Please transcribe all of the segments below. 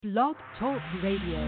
Blog Talk Radio.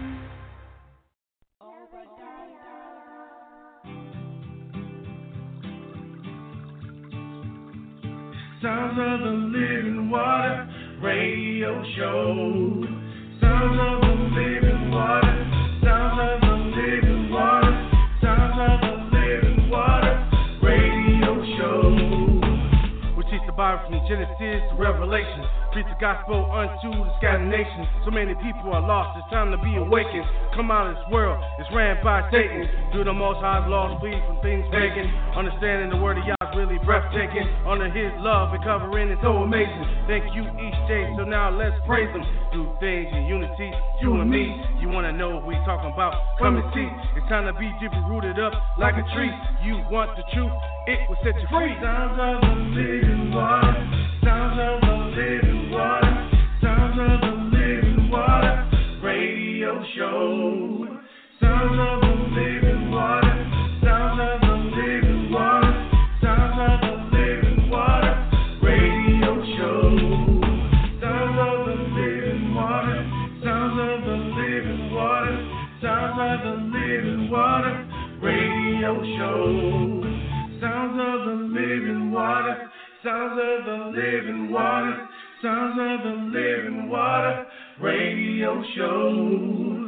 Sounds of the Living Water Radio Show. Sounds of the Living Water. Sounds of the Living Water. Sounds of the Living Water Radio Show. We teach the Bible from Genesis to Revelation. Preach the gospel unto the scattered nations. So many people are lost, it's time to be awakened. Come out of this world, it's ran by Satan. Do the most high's laws, flee from things pagan. Understanding the word of Yah's really breathtaking. Under his love and covering is so amazing. Thank you each day, so now let's praise him. Do things in unity, you and me. You wanna know what we talking about? Come and see. It's time to be deeply rooted up like a tree. You want the truth, it will set you free. Sounds of the living water. Sounds of the living water. Sounds of the living water radio show. Sounds of the living water. Sounds of the living water. Sounds of the living water radio show. Sounds of the living water. Sounds of the living water. Sounds of the living water radio show. Sounds of the living water. Sounds of the living water. Sounds of the living water radio show.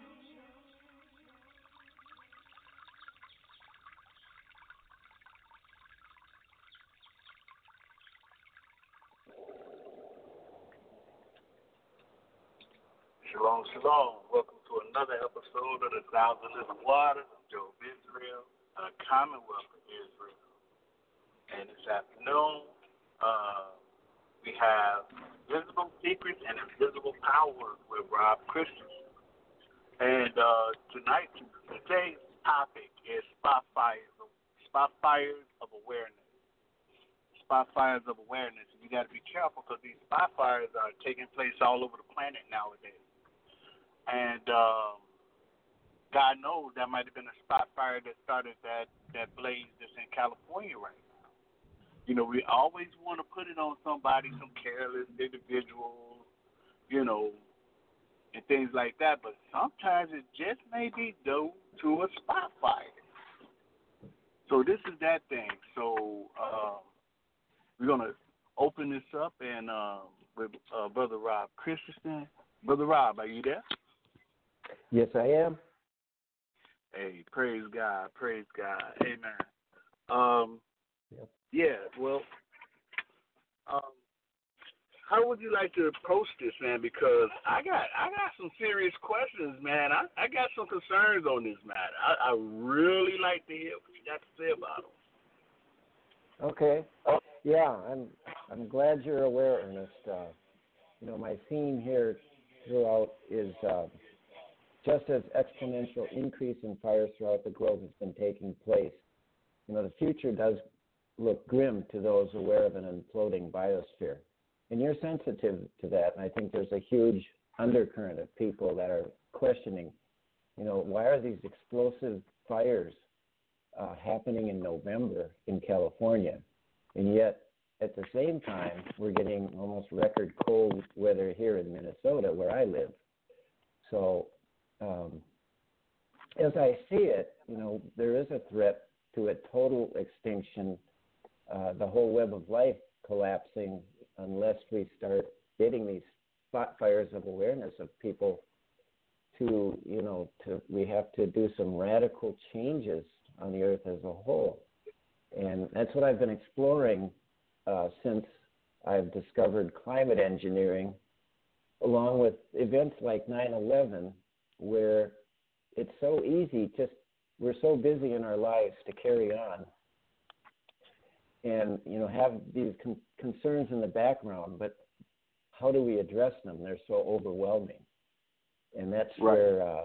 Shalom, shalom. Welcome to another episode of the Sounds of Living Water. I'm Joe Israel, Commonwealth of Israel. And this afternoon, we have Visible Secrets and Invisible Powers with Rob Christensen. And today's topic is spot fires of awareness. Spot fires of awareness. And you got to be careful because these spot fires are taking place all over the planet nowadays. And God knows that might have been a spot fire that started that blaze that's in California right now. You know, we always want to put it on somebody, some careless individual, you know, and things like that. But sometimes it just may be due to a spot fire. So this is that thing. So we're going to open this up and with Brother Rob Christensen. Brother Rob, are you there? Yes, I am. Hey, praise God, amen. Yep. Yeah, well, how would you like to approach this, man? Because I got some serious questions, man. I got some concerns on this matter. I really like to hear what you got to say about them. Okay. Yeah, I'm glad you're aware, Ernest. You know, my theme here throughout is just as exponential increase in fires throughout the globe has been taking place. You know, the future does look grim to those aware of an imploding biosphere. And you're sensitive to that, and I think there's a huge undercurrent of people that are questioning, you know, why are these explosive fires happening in November in California? And yet, at the same time, we're getting almost record cold weather here in Minnesota, where I live. So, as I see it, you know, there is a threat to a total extinction, the whole web of life collapsing unless we start getting these spot fires of awareness of people we have to do some radical changes on the earth as a whole. And that's what I've been exploring since I've discovered climate engineering, along with events like 9/11, where it's so easy, we're so busy in our lives to carry on and, you know, have these concerns in the background, but how do we address them? They're so overwhelming. And that's right. Where,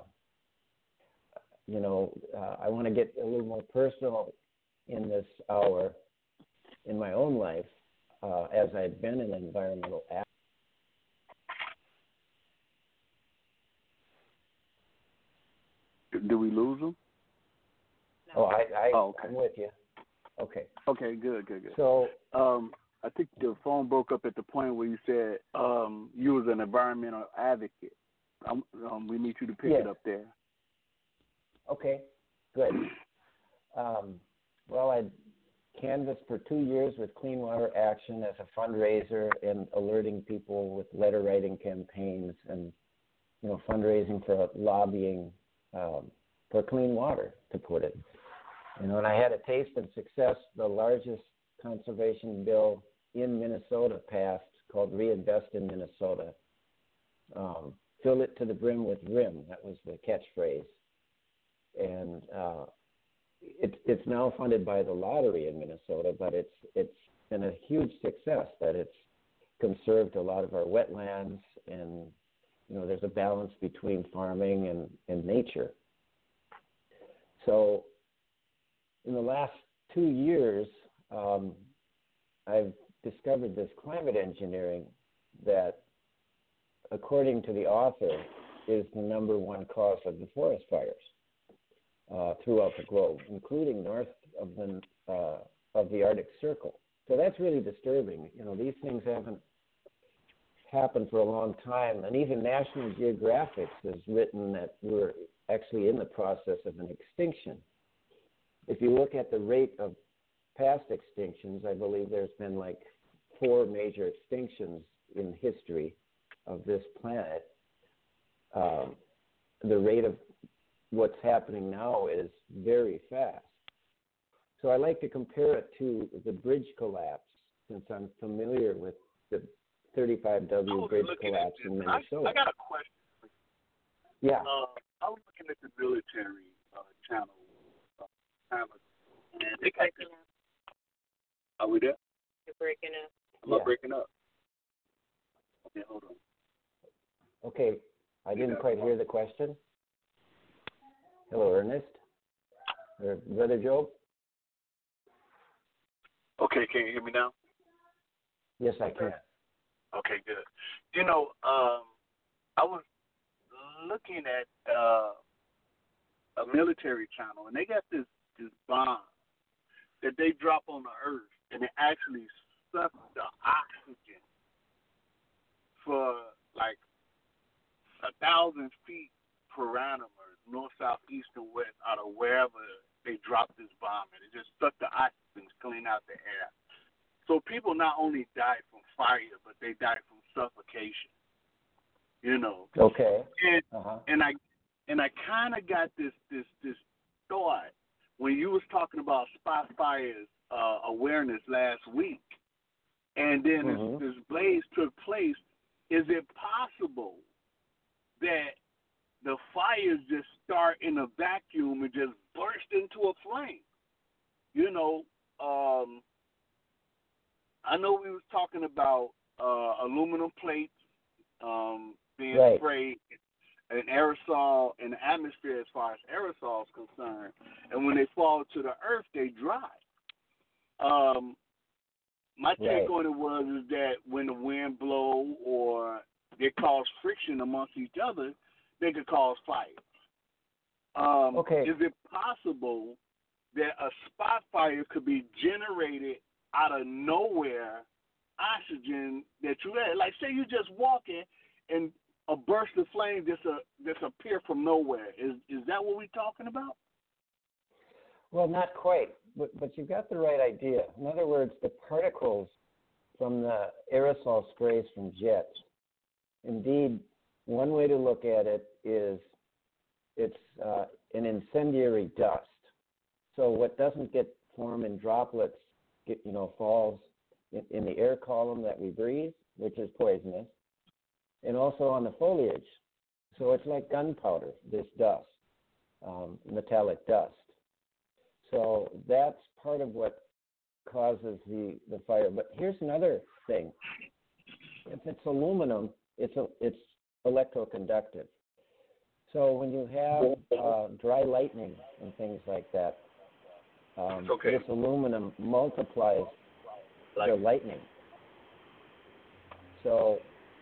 I want to get a little more personal in this hour in my own life, as I've been an environmental activist. Do we lose them? Oh, okay. I'm with you. Okay. Okay, good. So, I think the phone broke up at the point where you said you was an environmental advocate. We need you to pick it up there. Okay, good. Well, I canvassed for 2 years with Clean Water Action as a fundraiser and alerting people with letter writing campaigns and, fundraising for lobbying for clean water, to put it. And I had a taste of success. The largest conservation bill in Minnesota passed, called Reinvest in Minnesota. Fill it to the brim with RIM. That was the catchphrase. And it's now funded by the lottery in Minnesota, but it's been a huge success that it's conserved a lot of our wetlands, and there's a balance between farming and nature. So in the last 2 years, I've discovered this climate engineering that, according to the author, is the number one cause of the forest fires throughout the globe, including north of the Arctic Circle. So that's really disturbing. These things haven't happened for a long time, and even National Geographic has written that we're actually in the process of an extinction. If you look at the rate of past extinctions, I believe there's been like 4 major extinctions in history of this planet. The rate of what's happening now is very fast. So I like to compare it to the bridge collapse, since I'm familiar with the 35W bridge collapse in Minnesota. I got a question. Yeah. I was looking at the military channel. And You're breaking up. Are we there? You're breaking up. Am I breaking up? Okay, hold on. Okay, I didn't quite hear the question. Hello, Ernest. Or Brother Job? Okay, can you hear me now? Yes, I can. Okay, good. I was looking at a military channel, and they got this bomb that they drop on the earth, and it actually sucks the oxygen for like 1,000 feet parameters, north, south, east, and west, out of wherever they drop this bomb, and it just sucked the oxygen clean out the air. So people not only died from fire, but they died from suffocation. Okay. And I kind of got this thought when you was talking about spot fires awareness last week, and then this blaze took place. Is it possible that the fires just start in a vacuum and just burst into a flame? I know we was talking about aluminum plates being sprayed in aerosol in the atmosphere as far as aerosol is concerned, and when they fall to the earth, they dry. My take on it was that when the wind blow or they cause friction amongst each other, they could cause fire. Is it possible that a spot fire could be generated out of nowhere, oxygen that you had? Like, say you just walking and a burst of flame just appear from nowhere. Is that what we're talking about? Well, not quite, but you've got the right idea. In other words, the particles from the aerosol sprays from jets, indeed, one way to look at it is it's an incendiary dust. So what doesn't get formed in droplets falls in the air column that we breathe, which is poisonous, and also on the foliage. So it's like gunpowder, this dust, metallic dust. So that's part of what causes the fire. But here's another thing. If it's aluminum, it's electroconductive. So when you have dry lightning and things like that, this aluminum multiplies the lightning. So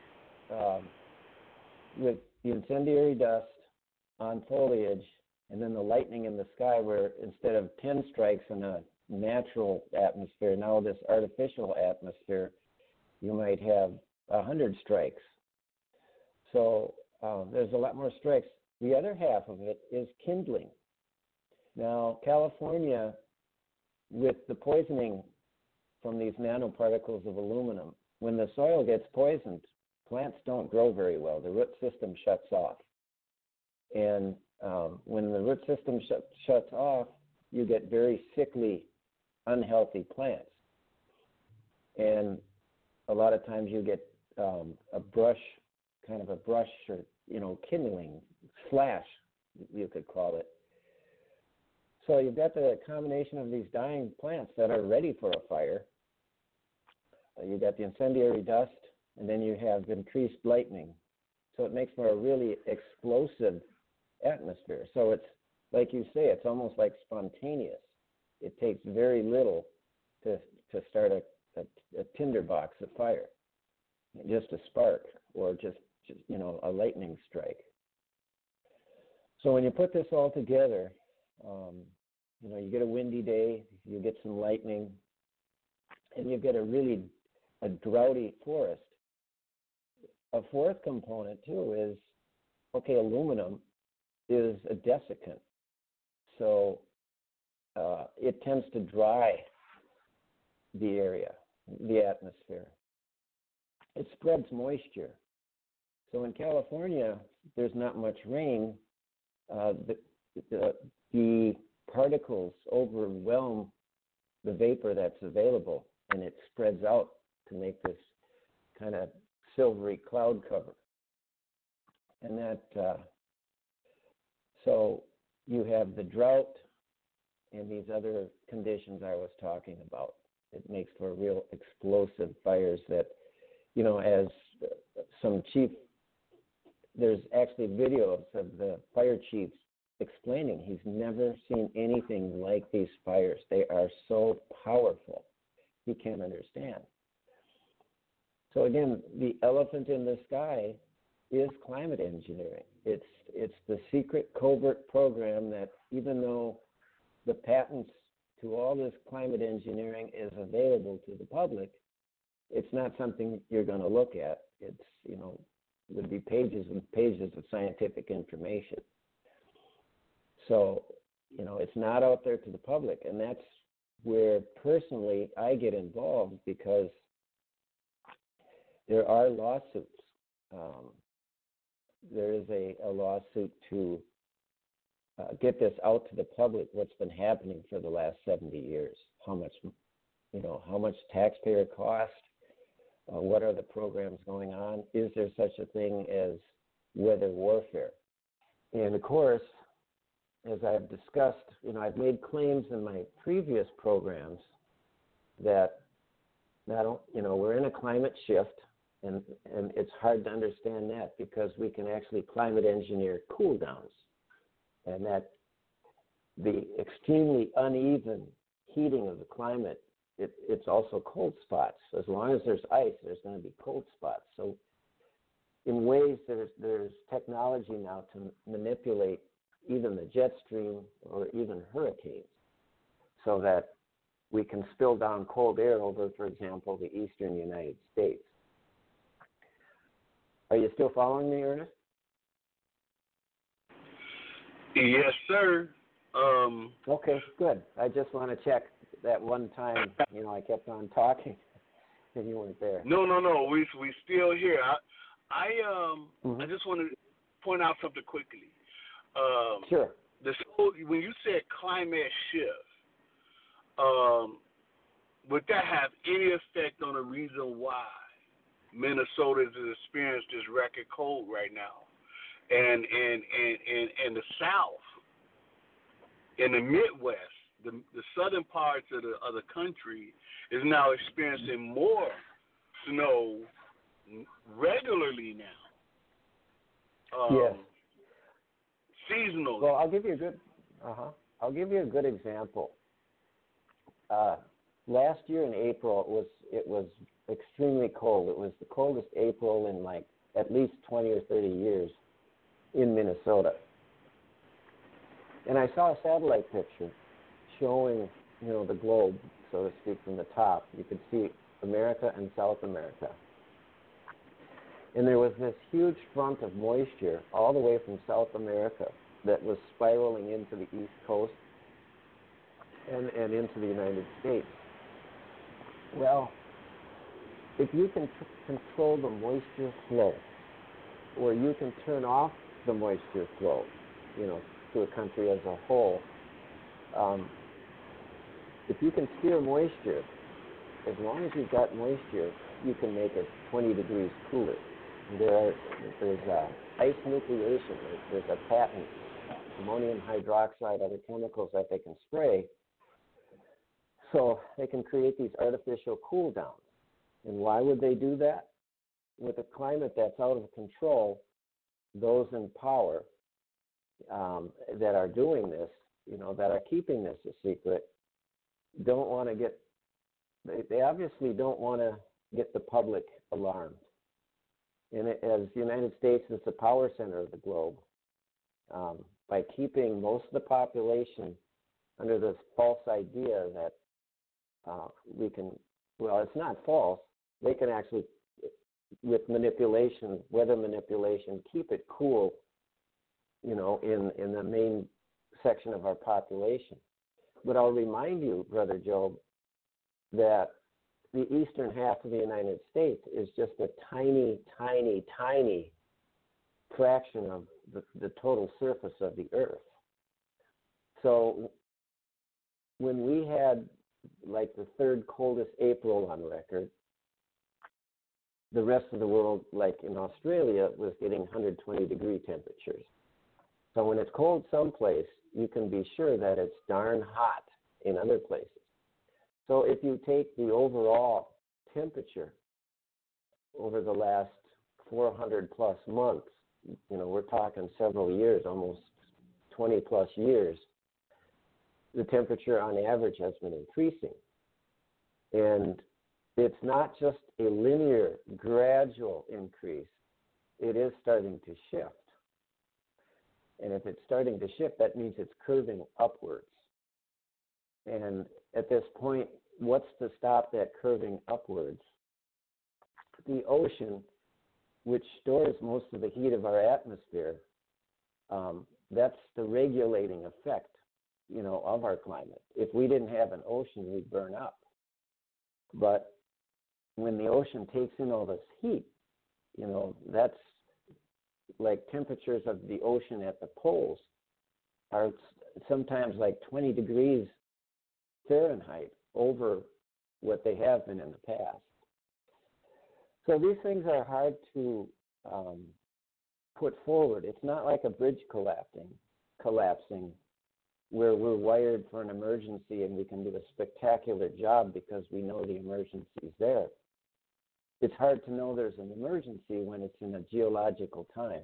with the incendiary dust on foliage and then the lightning in the sky, where instead of 10 strikes in a natural atmosphere. Now this artificial atmosphere, you might have 100 strikes. So there's a lot more strikes. The other half of it is kindling. Now, California, with the poisoning from these nanoparticles of aluminum, when the soil gets poisoned, plants don't grow very well. The root system shuts off. And when the root system shuts off, you get very sickly, unhealthy plants. And a lot of times you get a brush or, kindling, slash, you could call it. So you've got the combination of these dying plants that are ready for a fire. You've got the incendiary dust, and then you have increased lightning. So it makes for a really explosive atmosphere. So it's, like you say, it's almost like spontaneous. It takes very little to start a tinderbox of fire, just a spark or just a lightning strike. So when you put this all together, you get a windy day, you get some lightning, and you get a droughty forest. A fourth component, too, is, aluminum is a desiccant. So it tends to dry the area, the atmosphere. It spreads moisture. So in California, there's not much rain. The particles overwhelm the vapor that's available, and it spreads out to make this kind of silvery cloud cover. And so you have the drought and these other conditions I was talking about. It makes for real explosive fires that, as some chief, there's actually videos of the fire chiefs explaining he's never seen anything like these fires. They are so powerful. He can't understand. So again, the elephant in the sky is climate engineering. It's the secret covert program that, even though the patents to all this climate engineering is available to the public, it's not something you're going to look at. It's, would be pages and pages of scientific information. So, it's not out there to the public, and that's where personally I get involved, because there are lawsuits. There is a lawsuit to get this out to the public, what's been happening for the last 70 years, how much taxpayer cost, what are the programs going on, is there such a thing as weather warfare? And of course, as I've discussed, I've made claims in my previous programs that we're in a climate shift, and it's hard to understand that, because we can actually climate engineer cool downs, and that the extremely uneven heating of the climate, it's also cold spots. As long as there's ice, there's going to be cold spots. So in ways, there's technology now to manipulate even the jet stream or even hurricanes, so that we can spill down cold air over, for example, the eastern United States. Are you still following me, Ernest? Yes, sir. Okay, good. I just want to check that one time, I kept on talking and you weren't there. No. We still here. I just want to point out something quickly. Sure. When you said climate shift, would that have any effect on the reason why Minnesota has experienced this record cold right now, and the South, in the Midwest, the southern parts of the country is now experiencing more snow regularly now. Yes. Seasonal. Well, I'll give you a good example. Last year in April, it was extremely cold. It was the coldest April in like at least 20 or 30 years in Minnesota. And I saw a satellite picture showing the globe, so to speak, from the top, you could see America and South America. And there was this huge front of moisture all the way from South America that was spiraling into the East Coast and into the United States. Well, if you can control the moisture flow, or you can turn off the moisture flow, to a country as a whole, if you can steer moisture, as long as you've got moisture, you can make it 20 degrees cooler. There's ice nucleation. There's a patent, ammonium hydroxide, other chemicals that they can spray, so they can create these artificial cool downs. And why would they do that? With a climate that's out of control, those in power that are doing this, that are keeping this a secret, don't want to they obviously don't want to get the public alarmed. And as the United States is the power center of the globe, by keeping most of the population under this false idea that we can, well, it's not false, they can actually, with manipulation, weather manipulation, keep it cool, in the main section of our population. But I'll remind you, Brother Job, that the eastern half of the United States is just a tiny, tiny, tiny fraction of the total surface of the earth. So when we had like the third coldest April on record, the rest of the world, like in Australia, was getting 120 degree temperatures. So when it's cold someplace, you can be sure that it's darn hot in other places. So if you take the overall temperature over the last 400 plus months, we're talking several years, almost 20 plus years, the temperature on average has been increasing. And it's not just a linear, gradual increase. It is starting to shift. And if it's starting to shift, that means it's curving upwards. And at this point, what's to stop that curving upwards? The ocean, which stores most of the heat of our atmosphere, that's the regulating effect, of our climate. If we didn't have an ocean, we'd burn up. But when the ocean takes in all this heat, that's like temperatures of the ocean at the poles are sometimes like 20 degrees Fahrenheit over what they have been in the past. So these things are hard to put forward. It's not like a bridge collapsing where we're wired for an emergency and we can do a spectacular job because we know the emergency is there. It's hard to know there's an emergency when it's in a geological time.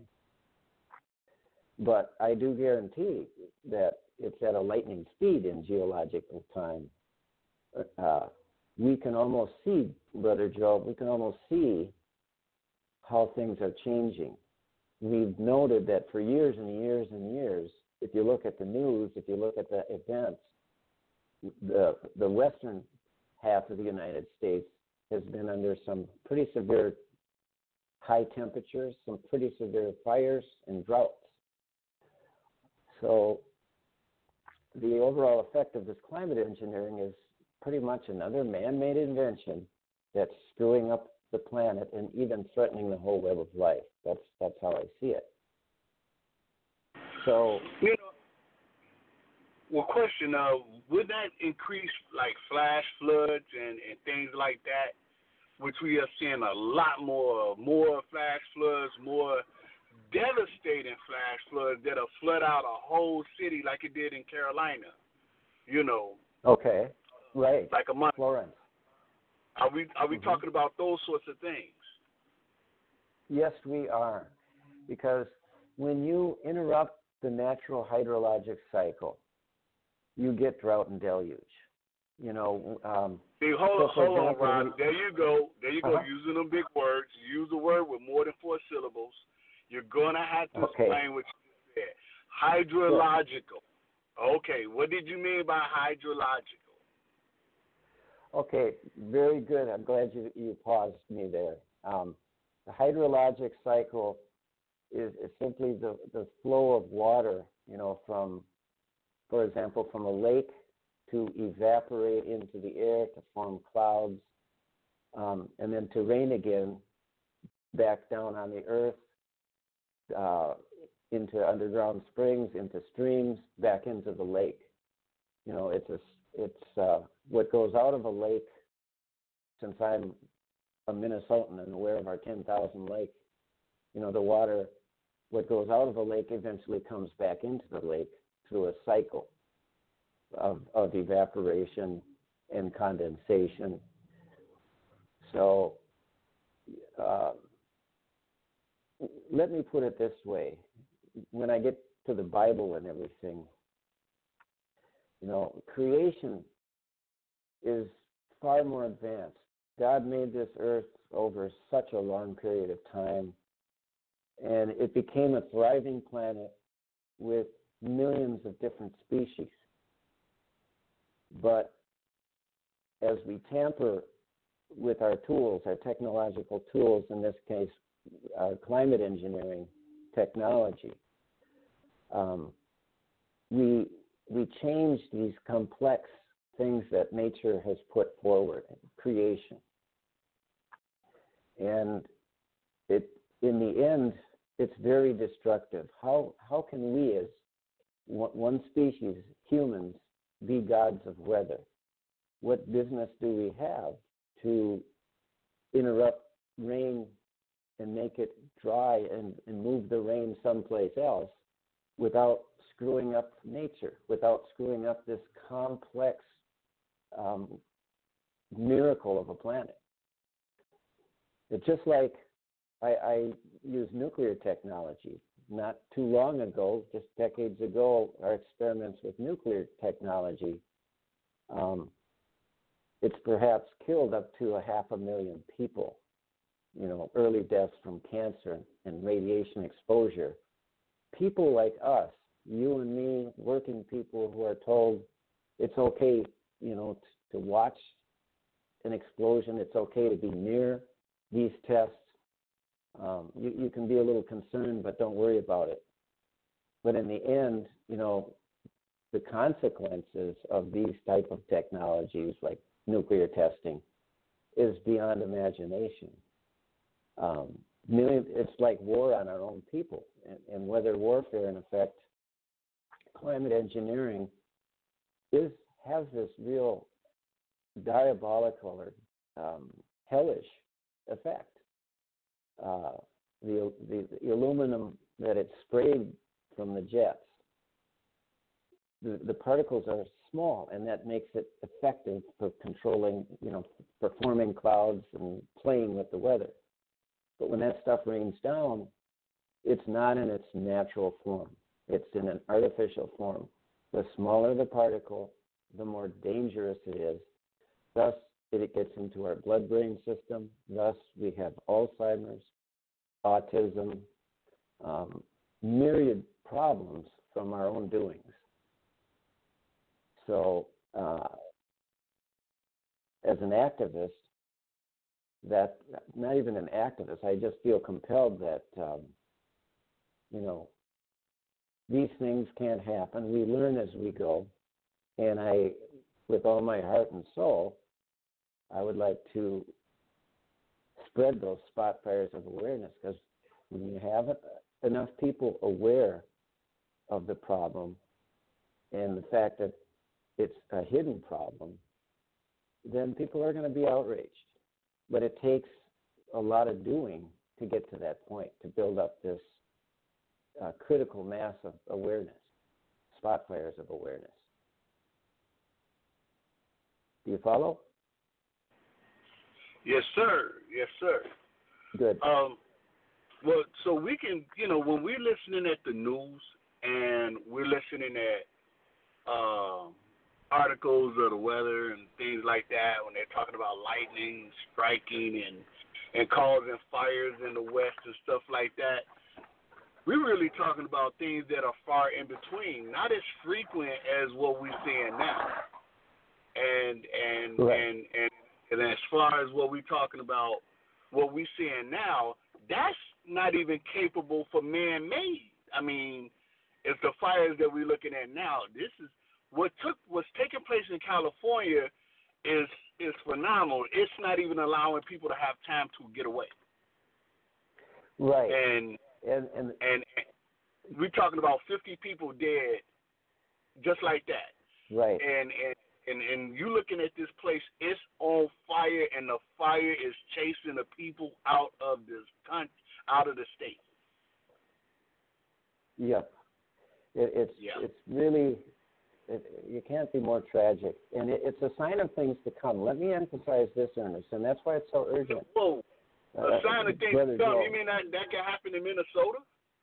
But I do guarantee that it's at a lightning speed in geological time. We can almost see, Brother Job, how things are changing. We've noted that for years and years and years, if you look at the news, if you look at the events, the western half of the United States has been under some pretty severe high temperatures, some pretty severe fires and droughts. So the overall effect of this climate engineering is pretty much another man-made invention that's screwing up the planet and even threatening the whole web of life. That's how I see it. So, question, would that increase like flash floods and things like that, which we are seeing a lot more flash floods, more devastating flash floods that'll flood out a whole city like it did in Carolina, Okay, right. Like a month. Florence. Are we talking about those sorts of things? Yes, we are. Because when you interrupt the natural hydrologic cycle, you get drought and deluge. See, hold on, Ron. There you go. Using them big words. You use a word with more than 4 syllables. You're going to have to explain what you said. Hydrological. Okay, what did you mean by hydrological? Okay, very good. I'm glad you paused me there. The hydrologic cycle is simply the flow of water, from, for example, from a lake to evaporate into the air to form clouds, and then to rain again back down on the earth, into underground springs, into streams, back into the lake. It's what goes out of a lake. Since I'm a Minnesotan and aware of our 10,000 lake, the water, what goes out of a lake eventually comes back into the lake through a cycle of evaporation and condensation. So let me put it this way. When I get to the Bible and everything, creation is far more advanced. God made this earth over such a long period of time, and it became a thriving planet with millions of different species. But as we tamper with our tools, our technological tools, in this case, our climate engineering technology, we change these complex things that nature has put forward, creation. And in the end, it's very destructive. How can we, as one species, humans, be gods of weather? What business do we have to interrupt rain and make it dry and move the rain someplace else without screwing up nature, without screwing up this complex miracle of a planet? It's just like I use nuclear technology. Not too long ago, just decades ago, our experiments with nuclear technology, it's perhaps killed up to 500,000 people. Early deaths from cancer and radiation exposure. People like us, you and me, working people who are told it's okay, to watch an explosion. It's okay to be near these tests. You can be a little concerned, but don't worry about it. But in the end, the consequences of these type of technologies, like nuclear testing, is beyond imagination. It's like war on our own people, and weather warfare, in effect, climate engineering has this real diabolical or hellish effect. The aluminum that it's sprayed from the jets, the particles are small, and that makes it effective for controlling, for forming clouds and playing with the weather. But when that stuff rains down, it's not in its natural form. It's in an artificial form. The smaller the particle, the more dangerous it is. Thus, it gets into our blood-brain system. Thus, we have Alzheimer's, autism, myriad problems from our own doings. So, as an activist, not even an activist, I just feel compelled that, these things can't happen. We learn as we go. And with all my heart and soul, I would like to spread those spot fires of awareness, because when you have enough people aware of the problem and the fact that it's a hidden problem, then people are going to be outraged. But it takes a lot of doing to get to that point, to build up this critical mass of awareness, spot fires of awareness. Do you follow? Yes, sir. Yes, sir. Good. Well, so we can, when we're listening at the news and we're listening at articles of the weather and things like that, when they're talking about lightning striking and causing fires in the west and stuff like that, we're really talking about things that are far in between, not as frequent as what we're seeing now. Right. And as far as what we're talking about, what we're seeing now, that's not even capable for man-made. I mean, if the fires that we're looking at now, this is what's taking place in California is phenomenal. It's not even allowing people to have time to get away. Right. And we're talking about 50 people dead, just like that. Right. And you looking at this place, it's on fire, and the fire is chasing the people out of this country, out of the state. Yep. It's really, you can't be more tragic. And it's a sign of things to come. Let me emphasize this, Ernest, and that's why it's so urgent. Whoa. A sign of things to come. You mean that can happen in Minnesota?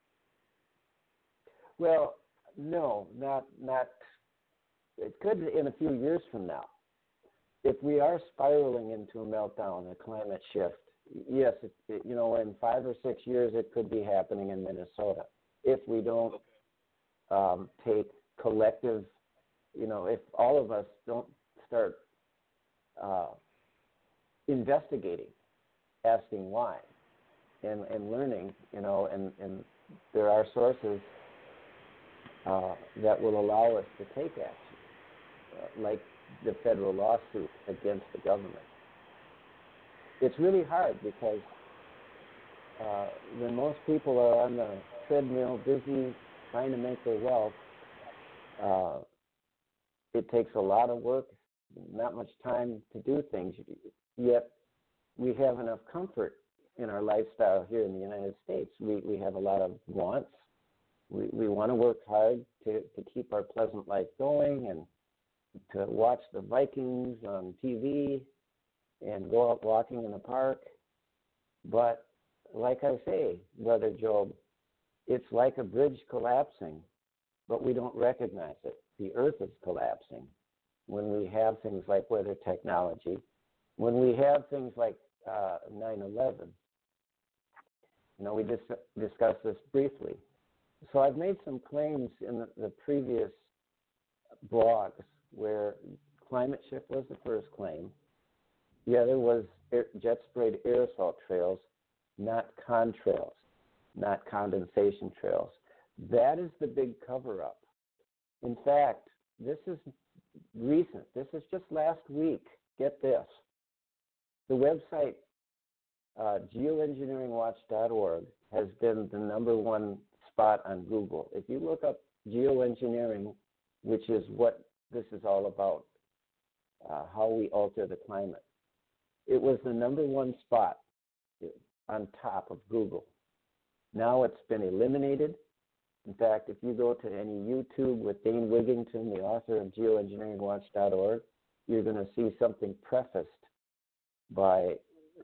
Well, no, not. It could in a few years from now. If we are spiraling into a meltdown, a climate shift, yes, in 5 or 6 years it could be happening in Minnesota. If we don't take collective, if all of us don't start investigating, asking why, and learning, and there are sources that will allow us to take action, like the federal lawsuit against the government. It's really hard because when most people are on the treadmill, busy trying to make their wealth, it takes a lot of work, not much time to do things, yet we have enough comfort in our lifestyle here in the United States. We have a lot of wants. We want to work hard to keep our pleasant life going and to watch the Vikings on TV and go out walking in the park. But like I say, Brother Job, it's like a bridge collapsing, but we don't recognize it. The earth is collapsing when we have things like weather technology, when we have things like 9/11. We just discussed this briefly. So I've made some claims in the previous blogs where climate shift was the first claim. The other was jet-sprayed aerosol trails, not contrails, not condensation trails. That is the big cover-up. In fact, this is recent. This is just last week. Get this. The website geoengineeringwatch.org has been the number one spot on Google. If you look up geoengineering, which is what this is all about, how we alter the climate, it was the number one spot on top of Google. Now it's been eliminated. In fact, if you go to any YouTube with Dane Wigington, the author of geoengineeringwatch.org, you're going to see something prefaced by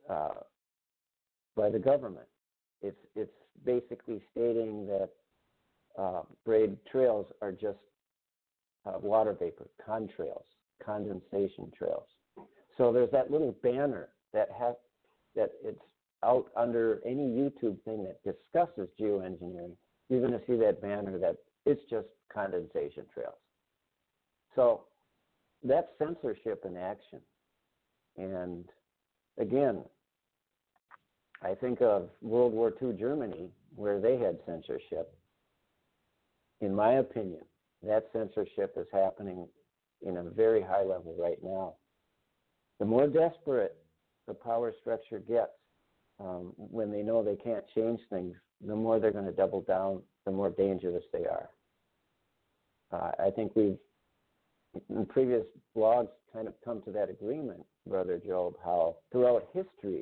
the government. It's basically stating that sprayed trails are just water vapor, contrails, condensation trails. So there's that little banner that it's out under any YouTube thing that discusses geoengineering. You're going to see that banner that it's just condensation trails. So that's censorship in action. And again, I think of World War II Germany, where they had censorship. In my opinion, that censorship is happening in a very high level right now. The more desperate the power structure gets, when they know they can't change things, the more they're going to double down, the more dangerous they are. I think we've, in previous blogs, kind of come to that agreement, Brother Job, how throughout history,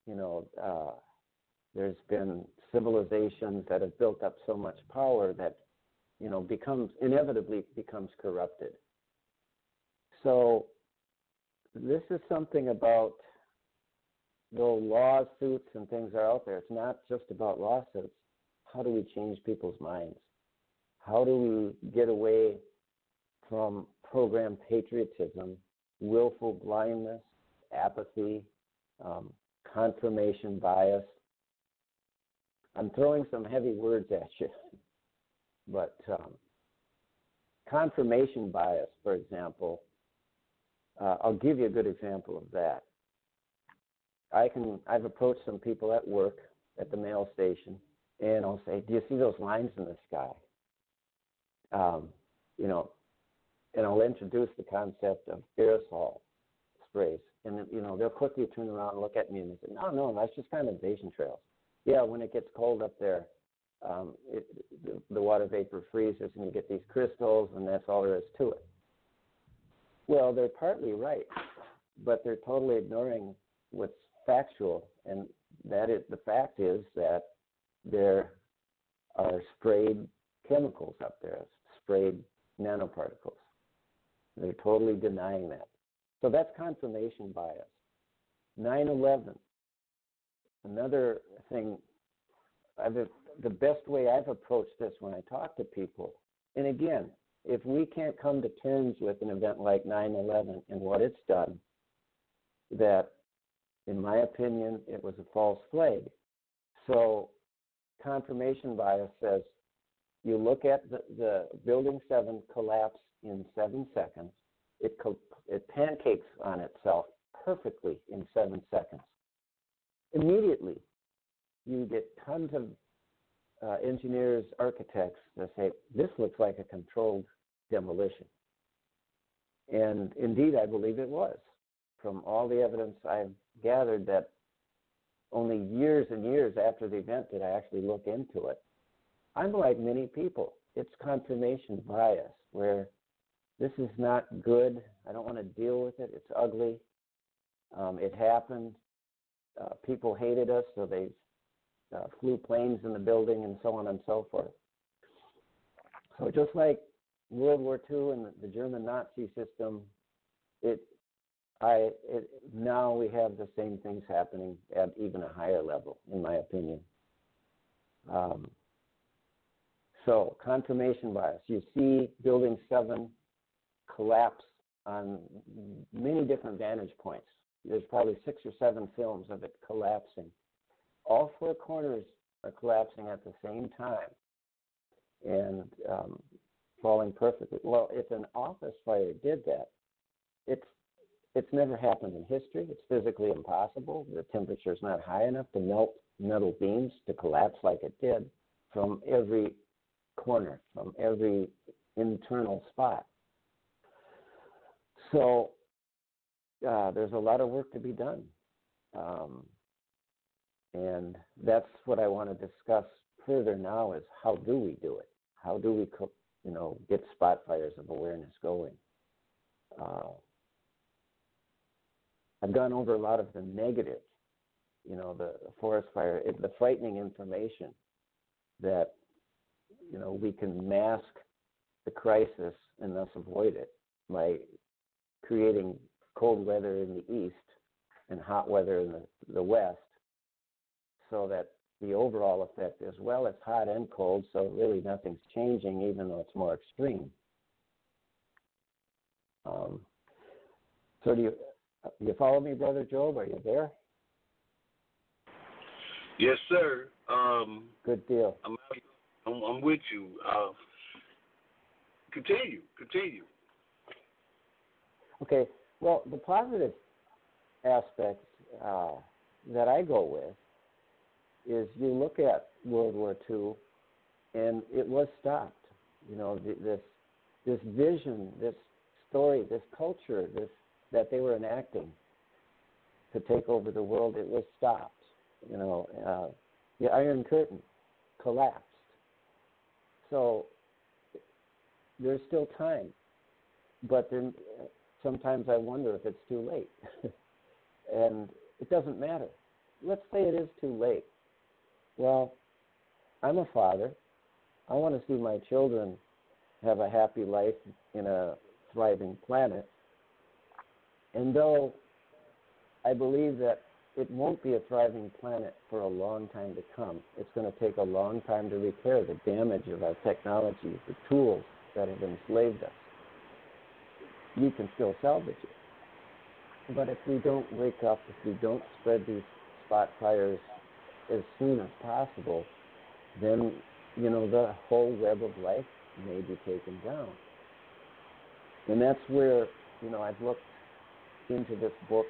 there's been civilizations that have built up so much power that, inevitably becomes corrupted. So this is something about, though lawsuits and things are out there, it's not just about lawsuits. How do we change people's minds? How do we get away from programmed patriotism, willful blindness, apathy, confirmation bias? I'm throwing some heavy words at you, but confirmation bias, for example, I'll give you a good example of that. I've approached some people at work at the mail station, and I'll say, "Do you see those lines in the sky?" You know, and I'll introduce the concept of aerosol sprays, and they'll quickly turn around and look at me and say, "No, that's just condensation trails." Yeah, when it gets cold up there, the water vapor freezes, and you get these crystals, and that's all there is to it. Well, they're partly right, but they're totally ignoring what's factual, and that is the fact is that there are sprayed chemicals up there, sprayed nanoparticles. They're totally denying that. So that's confirmation bias. 9/11, another thing, the best way I've approached this when I talk to people, and again, if we can't come to terms with an event like 9/11 and what it's done, that, in my opinion, it was a false flag. So confirmation bias says you look at the Building 7 collapse in 7 seconds. It pancakes on itself perfectly in 7 seconds. Immediately, you get tons of engineers, architects that say, this looks like a controlled demolition. And indeed, I believe it was. From all the evidence I've gathered, that only years and years after the event did I actually look into it. I'm like many people. It's confirmation bias, where this is not good. I don't want to deal with it. It's ugly. It happened. People hated us, so they flew planes in the building and so on and so forth. So just like World War II and the German Nazi system, now we have the same things happening at even a higher level, in my opinion. So confirmation bias. You see Building 7 collapse on many different vantage points. There's probably 6 or 7 films of it collapsing. All 4 corners are collapsing at the same time and falling perfectly. Well, if an office fire did that, it's never happened in history. It's physically impossible. The temperature is not high enough to melt metal beams to collapse like it did from every corner, from every internal spot. So there's a lot of work to be done. And that's what I want to discuss further now, is how do we do it? How do we get spot fires of awareness going? I've gone over a lot of the negative, the forest fire, the frightening information that, we can mask the crisis and thus avoid it by creating cold weather in the east and hot weather in the west, so that the overall effect is, well, it's hot and cold, so really nothing's changing, even though it's more extreme. So do you follow me, Brother Job? Are you there? Yes, sir. Good deal. I'm with you. Continue. Okay. Well, the positive aspects that I go with is you look at World War II, and it was stopped. This vision, this story, this culture, that they were enacting to take over the world, it was stopped. The Iron Curtain collapsed. So there's still time, but then sometimes I wonder if it's too late. And it doesn't matter. Let's say it is too late. Well, I'm a father. I want to see my children have a happy life in a thriving planet. And though I believe that it won't be a thriving planet for a long time to come, it's going to take a long time to repair the damage of our technology, the tools that have enslaved us. You can still salvage it. But if we don't wake up, if we don't spread these spot fires as soon as possible, then, the whole web of life may be taken down. And that's where, I've looked into this book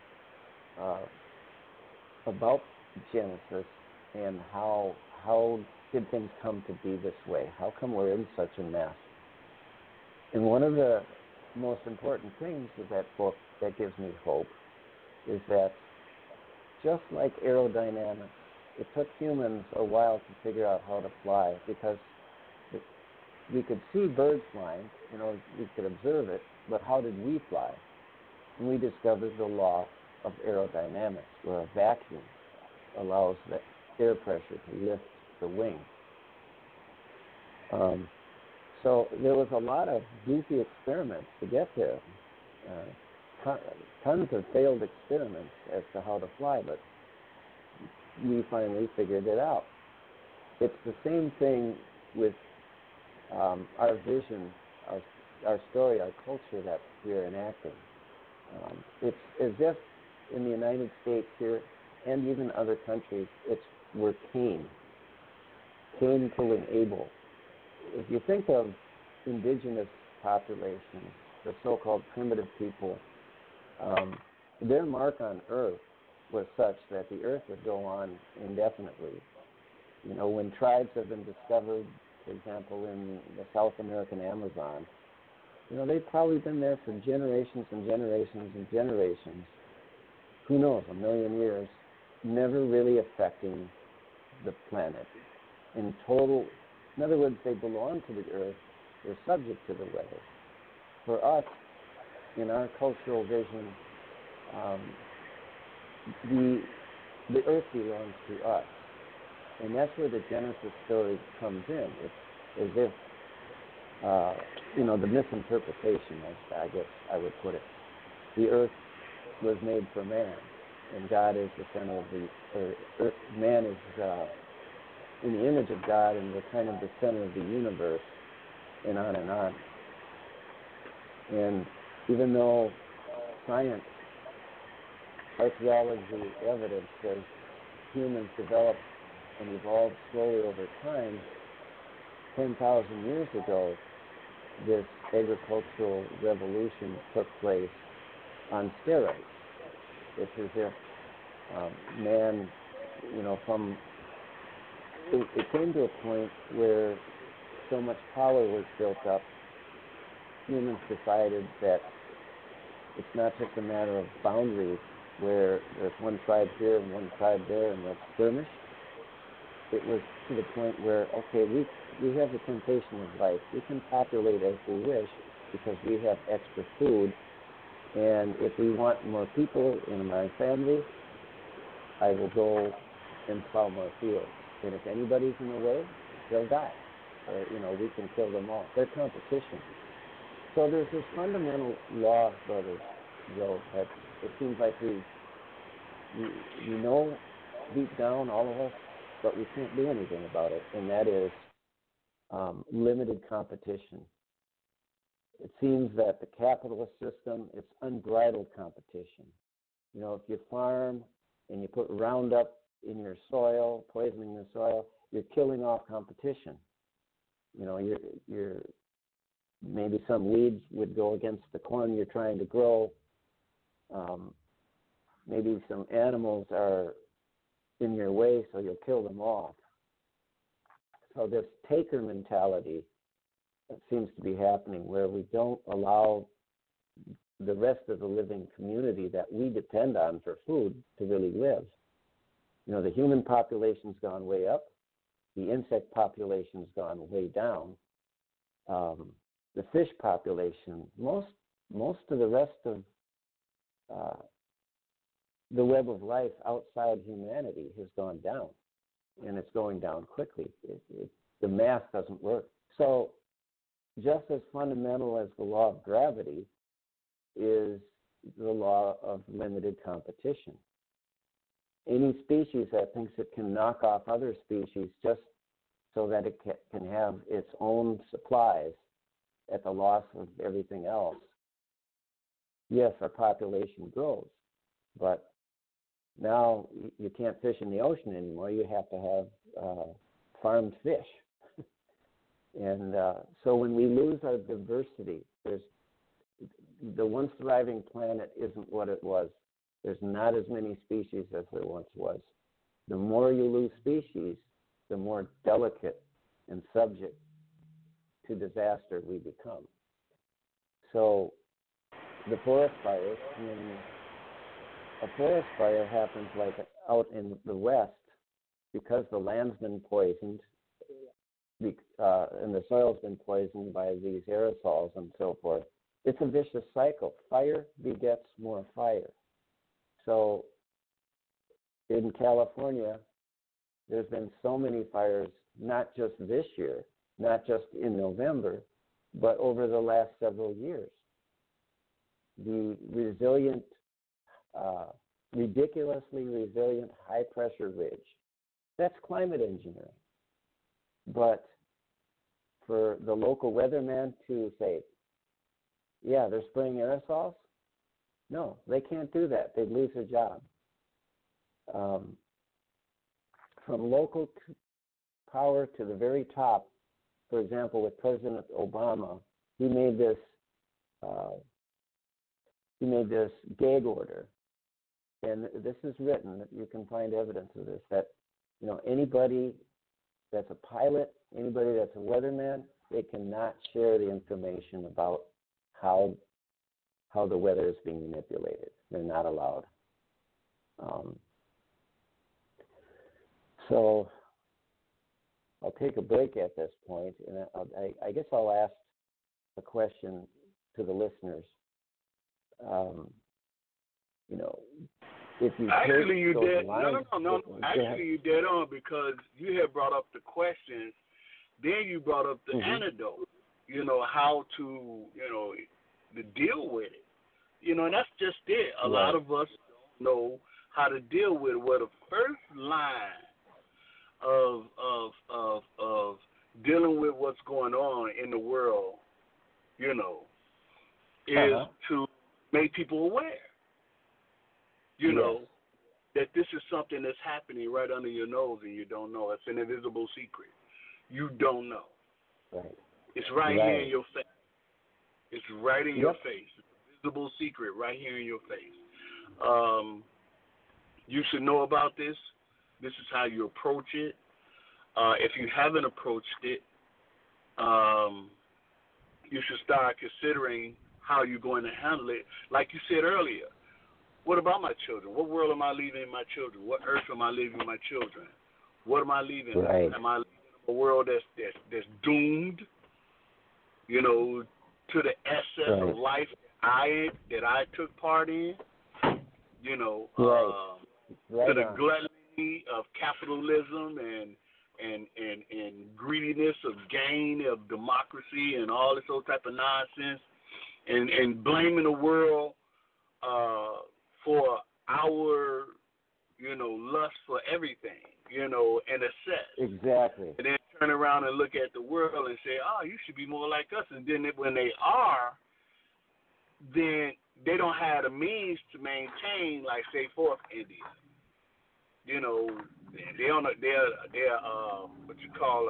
about Genesis and how did things come to be this way? How come we're in such a mess? And one of the most important things with that book that gives me hope is that just like aerodynamics, it took humans a while to figure out how to fly because we could see birds flying, we could observe it, but how did we fly? And we discovered the law of aerodynamics, where a vacuum allows the air pressure to lift the wing. So there was a lot of goofy experiments to get there. Tons of failed experiments as to how to fly, but we finally figured it out. It's the same thing with our vision, our story, our culture that we're enacting. It's as if in the United States here and even other countries, we're Cain killing Abel. If you think of indigenous populations, the so-called primitive people, their mark on Earth was such that the Earth would go on indefinitely. When tribes have been discovered, for example, in the South American Amazon, they've probably been there for generations and generations and generations. Who knows, 1 million years, never really affecting the planet. In other words, they belong to the Earth. They're subject to the weather. For us, in our cultural vision, the Earth belongs to us. And that's where the Genesis story comes in. It's as if, the misinterpretation, I guess I would put it. The Earth was made for man, and God is the center of man is in the image of God, and we're kind of the center of the universe, and on and on. And even though science, archaeology, evidence says humans developed and evolved slowly over time, 10,000 years ago, this agricultural revolution took place on steroids. It's as if man, it came to a point where so much power was built up, humans decided that it's not just a matter of boundaries where there's one tribe here and one tribe there and let's skirmish. It was to the point where, okay, we have the temptation of life. We can populate as we wish because we have extra food. And if we want more people in my family, I will go and plow more fields. And if anybody's in the way, they'll die. Or, we can kill them all. They're competition. So there's this fundamental law, Brother Joe, that it seems like we know deep down, all of us, but we can't do anything about it, and that is limited competition. It seems that the capitalist system, it's unbridled competition. If you farm and you put Roundup in your soil, poisoning the soil, you're killing off competition. You're maybe some weeds would go against the corn you're trying to grow. Maybe some animals are in your way, so you'll kill them off. So this taker mentality that seems to be happening, where we don't allow the rest of the living community that we depend on for food to really live. The human population's gone way up. The insect population's gone way down. The fish population, most of the rest of the web of life outside humanity has gone down, and it's going down quickly. The math doesn't work. So just as fundamental as the law of gravity is the law of limited competition. Any species that thinks it can knock off other species just so that it can have its own supplies at the loss of everything else, yes, our population grows, but now you can't fish in the ocean anymore. You have to have farmed fish. And so when we lose our diversity, there's the once thriving planet isn't what it was. There's not as many species as there once was. The more you lose species, the more delicate and subject to disaster we become. So the forest fires, when a forest fire happens like out in the West, because the land's been poisoned and the soil's been poisoned by these aerosols and so forth, it's a vicious cycle. Fire begets more fire. So in California, there's been so many fires, not just this year, not just in November, but over the last several years. The resilient, ridiculously resilient high-pressure ridge, that's climate engineering. But for the local weatherman to say, yeah, they're spraying aerosols, no, they can't do that. They'd lose their job. From local power to the very top, for example, with President Obama, he made this gag order, and this is written. You can find evidence of this. That anybody that's a pilot, anybody that's a weatherman, they cannot share the information about how the weather is being manipulated. They're not allowed. So I'll take a break at this point, and I guess I'll ask a question to the listeners. If you actually you did lines, no. Actually, you did on, because you had brought up the questions, then you brought up the antidote. How to to deal with it. And that's just it. A lot of us don't know how to deal with it. Well, the first line of dealing with what's going on in the world, is to make people aware. That this is something that's happening right under your nose and you don't know. It's an invisible secret. You don't know. Right. It's right here in your face. It's right in your face. It's a visible secret right here in your face. You should know about this. This is how you approach it. If you haven't approached it, you should start considering how you're going to handle it. Like you said earlier, what about my children? What world am I leaving my children? What earth am I leaving my children? What am I leaving? Right. Am I leaving a world that's doomed, to the excess of life that I took part in? To the gluttony of capitalism and greediness of gain of democracy and all this old type of nonsense, and blaming the world for our lust for everything, and excess. Exactly. And then turn around and look at the world and say, oh, you should be more like us. And then when they are, then they don't have the means to maintain, like, say, Fourth India. They're what you call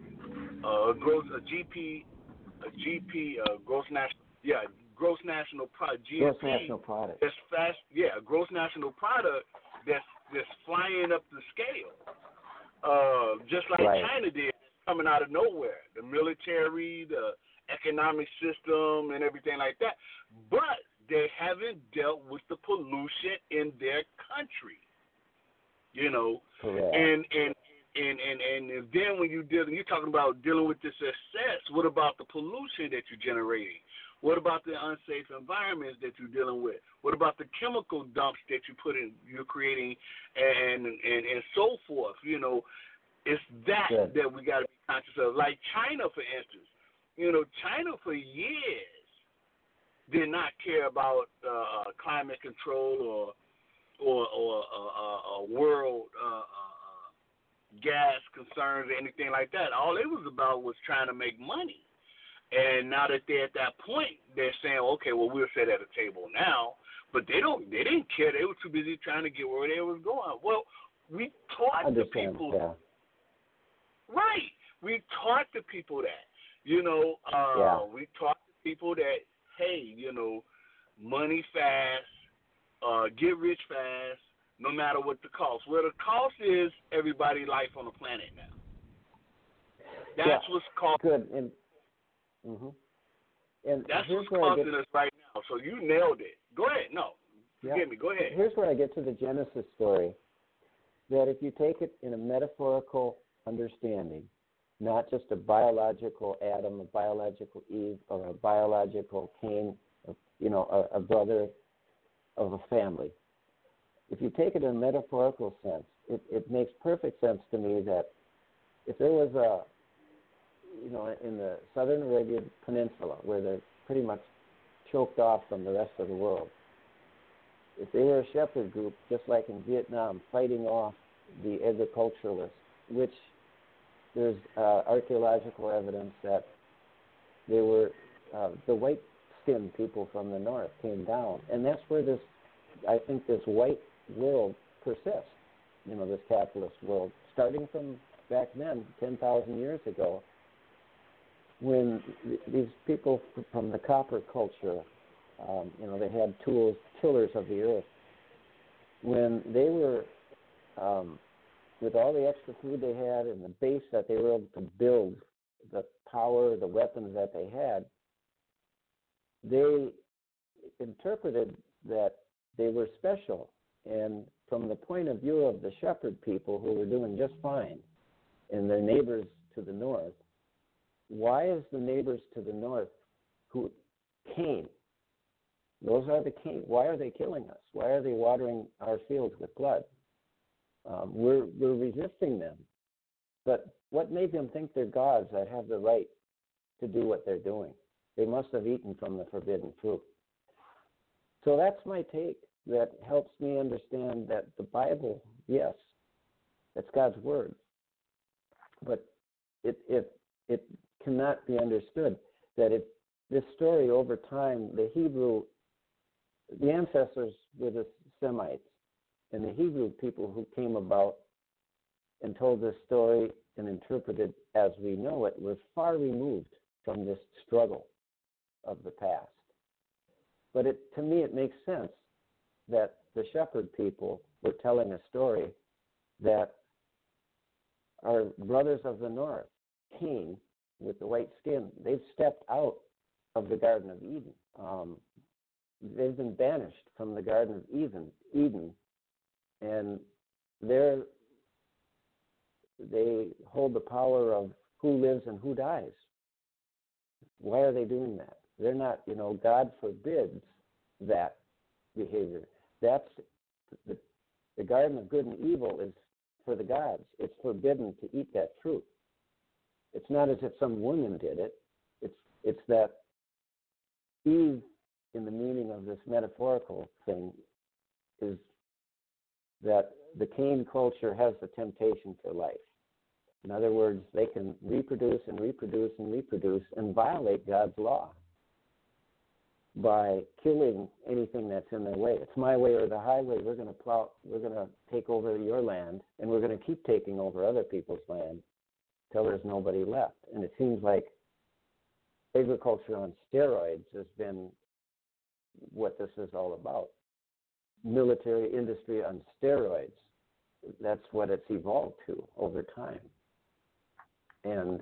gross national product, GNP. Gross national product. That's fast, gross national product that's flying up the scale. Just like China did, coming out of nowhere. The military, the economic system, and everything like that. But they haven't dealt with the pollution in their country. Correct. And then when you're talking about dealing with this excess, what about the pollution that you're generating? What about the unsafe environments that you're dealing with? What about the chemical dumps that you're creating, and so forth? It's that we got to be conscious of. Like China, for instance. China for years did not care about climate control or world gas concerns or anything like that. All it was about was trying to make money. And now that they're at that point, they're saying, okay, well, we'll sit at a table now. But they didn't care. They were too busy trying to get where they was going. Well, we taught the people. Right. We taught the people that. We taught the people that, hey, money fast, get rich fast, no matter what the cost. Well, the cost is everybody's life on the planet now. That's what's costing. Good. And that's here's what's costing us right now. So you nailed it. Go ahead. No, forgive me. Go ahead. Here's where I get to the Genesis story. That if you take it in a metaphorical understanding, not just a biological Adam, a biological Eve, or a biological Cain, a brother of a family. If you take it in a metaphorical sense, it makes perfect sense to me that if there was in the southern Arabian Peninsula, where they're pretty much choked off from the rest of the world, if they were a shepherd group, just like in Vietnam, fighting off the agriculturalists, which there's archaeological evidence that they were the white-skinned people from the north came down, and that's where this white world persists. This capitalist world, starting from back then, 10,000 years ago, when these people from the copper culture, they had tools, tillers of the earth. When they were, with all the extra food they had and the base that they were able to build, the power, the weapons that they had, they interpreted that they were special. And from the point of view of the shepherd people who were doing just fine, and their neighbors to the north, why is the neighbors to the north who Cain? Those are the Cain. Why are they killing us? Why are they watering our fields with blood? We're resisting them. But what made them think they're gods that have the right to do what they're doing? They must have eaten from the forbidden fruit. So that's my take. That helps me understand that the Bible, yes, that's God's word, but it cannot be understood that this story over time, the ancestors were the Semites, and the Hebrew people who came about and told this story and interpreted as we know it were far removed from this struggle of the past. But to me, it makes sense that the shepherd people were telling a story that our brothers of the north, Cain, with the white skin, they've stepped out of the Garden of Eden. They've been banished from the Garden of Eden, and they hold the power of who lives and who dies. Why are they doing that? They're not, God forbids that behavior. That's the Garden of Good and Evil is for the gods. It's forbidden to eat that fruit. It's not as if some woman did it. It's that Eve, in the meaning of this metaphorical thing, is that the Cain culture has the temptation for life. In other words, they can reproduce and reproduce and reproduce and violate God's law by killing anything that's in their way. It's my way or the highway. We're going to take over your land, and we're going to keep taking over other people's land till there's nobody left. And it seems like agriculture on steroids has been what this is all about. Military industry on steroids. That's what it's evolved to over time. And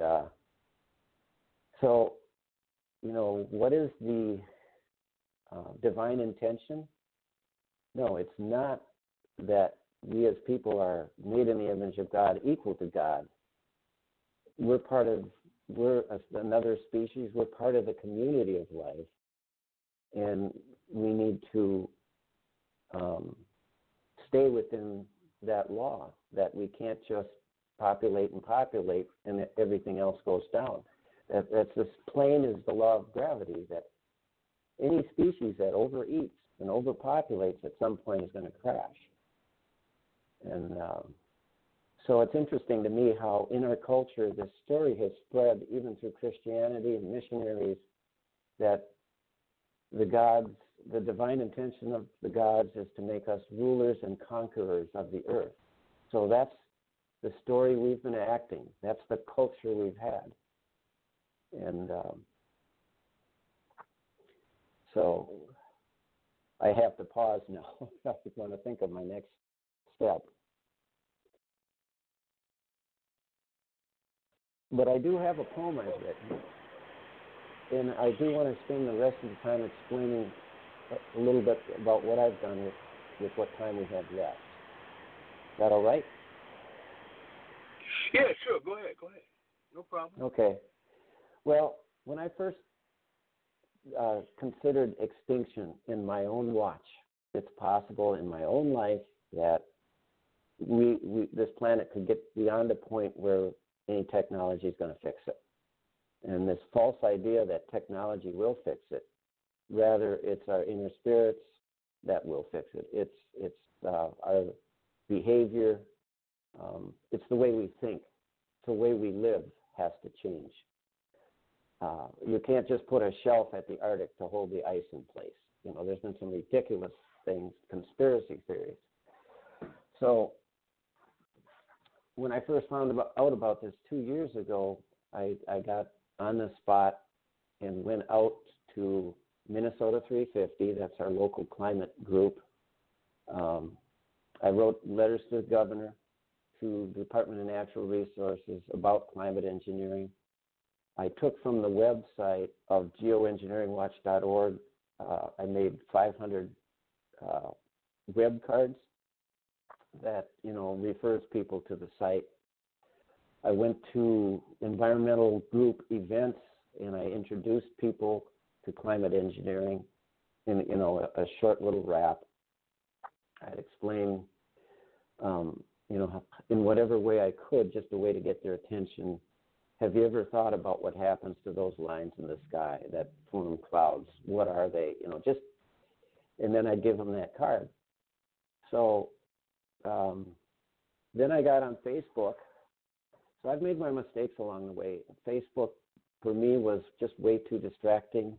so, what is the divine intention? No, it's not that we as people are made in the image of God, equal to God. We're another species. We're part of the community of life, and we need to stay within that law, that we can't just populate and everything else goes down. That's this plain as the law of gravity, that any species that overeats and overpopulates at some point is going to crash. And so it's interesting to me how in our culture this story has spread even through Christianity and missionaries, that the divine intention of the gods is to make us rulers and conquerors of the earth. So that's the story we've been acting. That's the culture we've had. And So I have to pause now. I want to think of my next step. But I do have a poem I've written, and I do want to spend the rest of the time explaining a little bit about what I've done with what time we have left. Is that all right? Yeah, sure. Go ahead. No problem. Okay. Well, when I first considered extinction in my own watch, it's possible in my own life that this planet could get beyond a point where any technology is going to fix it. And this false idea that technology will fix it, rather it's our inner spirits that will fix it. It's our behavior. It's the way we think. It's the way we live has to change. You can't just put a shelf at the Arctic to hold the ice in place. You know, there's been some ridiculous things, conspiracy theories. So when I first found out about this 2 years ago, I got on the spot and went out to Minnesota 350. That's our local climate group. I wrote letters to the governor, to the Department of Natural Resources about climate engineering. I took from the website of geoengineeringwatch.org, I made 500 web cards that, refers people to the site. I went to environmental group events and I introduced people to climate engineering in, a short little rap. I'd explain, in whatever way I could, just a way to get their attention. Have you ever thought about what happens to those lines in the sky that form clouds? What are they? And then I'd give them that card. So then I got on Facebook. So I've made my mistakes along the way. Facebook, for me, was just way too distracting.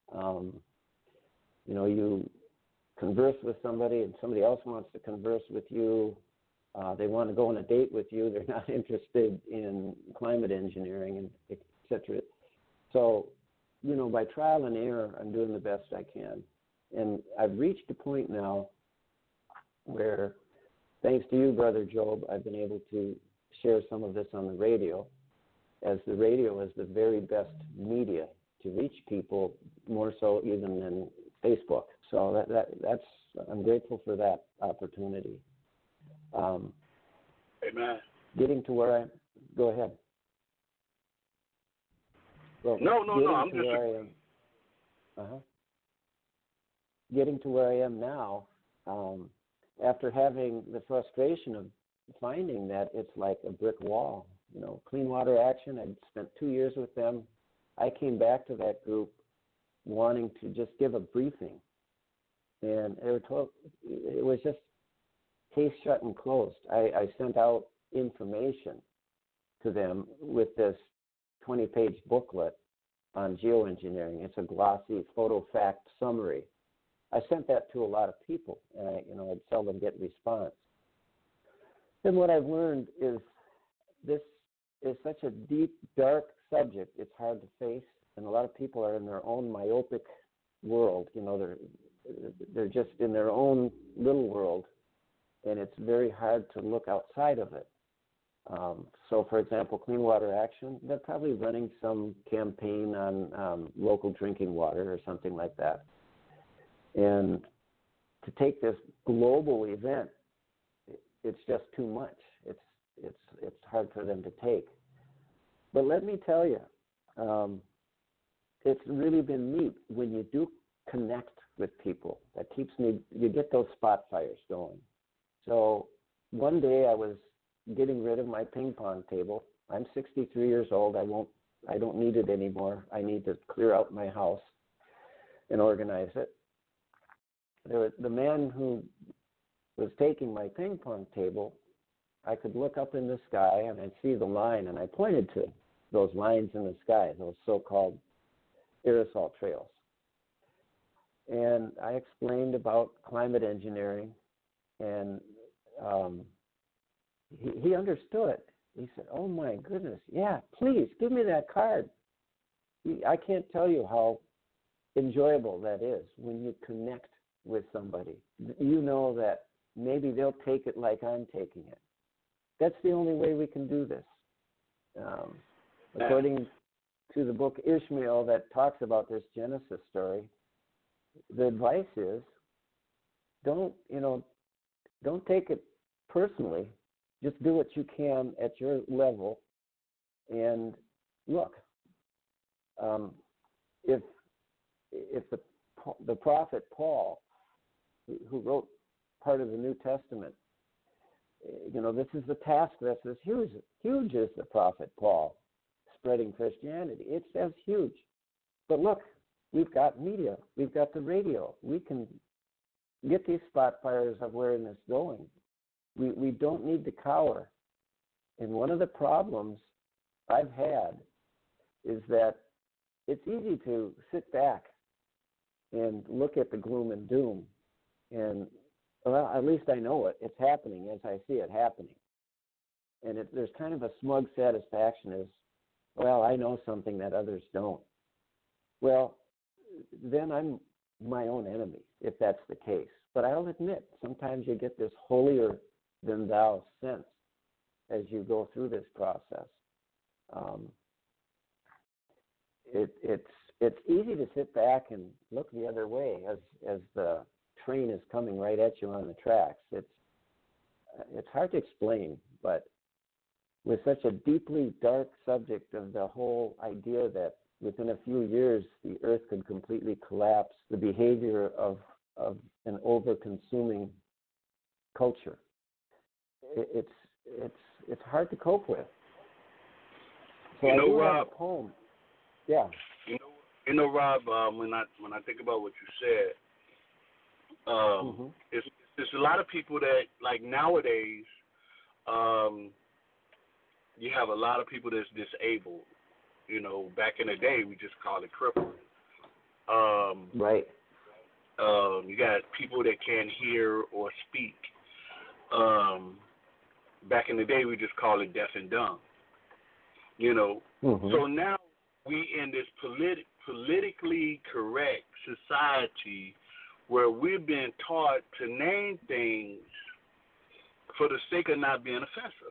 You converse with somebody and somebody else wants to converse with you. They want to go on a date with you. They're not interested in climate engineering, and et cetera. So, by trial and error, I'm doing the best I can. And I've reached a point now where, thanks to you, Brother Job, I've been able to share some of this on the radio, as the radio is the very best media to reach people, more so even than Facebook. So that's I'm grateful for that opportunity. Amen. Getting to where go ahead. Well, no. I'm just. Getting to where I am now, after having the frustration of finding that it's like a brick wall. Clean Water Action, I'd spent 2 years with them. I came back to that group wanting to just give a briefing. And they were told it was just case shut and closed. I sent out information to them with this 20-page booklet on geoengineering. It's a glossy photo fact summary. I sent that to a lot of people, and I'd seldom get response. And what I've learned is this is such a deep, dark subject. It's hard to face, and a lot of people are in their own myopic world. They're just in their own little world, and it's very hard to look outside of it. So, for example, Clean Water Action, they're probably running some campaign on local drinking water or something like that. And to take this global event, it's just too much. It's hard for them to take. But let me tell you, it's really been neat when you do connect with people. That keeps me. You get those spot fires going. So one day I was getting rid of my ping pong table. I'm 63 years old. I don't need it anymore. I need to clear out my house and organize it. The man who was taking my ping pong table, I could look up in the sky and I'd see the line, and I pointed to those lines in the sky, those so-called aerosol trails. And I explained about climate engineering, and he understood. He said, "Oh my goodness, yeah, please give me that card." I can't tell you how enjoyable that is when you connect with somebody. You know that maybe they'll take it like I'm taking it. That's the only way we can do this. According to the book Ishmael that talks about this Genesis story, the advice is don't take it personally. Just do what you can at your level. And look, if the prophet Paul, who wrote part of the New Testament, this is the task that's as huge as the prophet Paul, spreading Christianity. It's as huge. But look, we've got media. We've got the radio. We can get these spot fires of awareness going. We don't need to cower. And one of the problems I've had is that it's easy to sit back and look at the gloom and doom. And, well, at least I know it. It's happening as I see it happening. And there's kind of a smug satisfaction as, well, I know something that others don't. Well, then I'm my own enemy, if that's the case. But I'll admit, sometimes you get this holier than thou sense as you go through this process. It's easy to sit back and look the other way as the train is coming right at you on the tracks. It's hard to explain, but with such a deeply dark subject of the whole idea that within a few years the earth could completely collapse, the behavior of an over-consuming culture, it's hard to cope with. So I do have a poem. Yeah. Rob, when I think about what you said, it's a lot of people that, like, nowadays, you have a lot of people that's disabled. Back in the day, we just called it crippled. Right. You got people that can't hear or speak. Back in the day, we just called it deaf and dumb. So now we in this politically correct society where we've been taught to name things for the sake of not being offensive.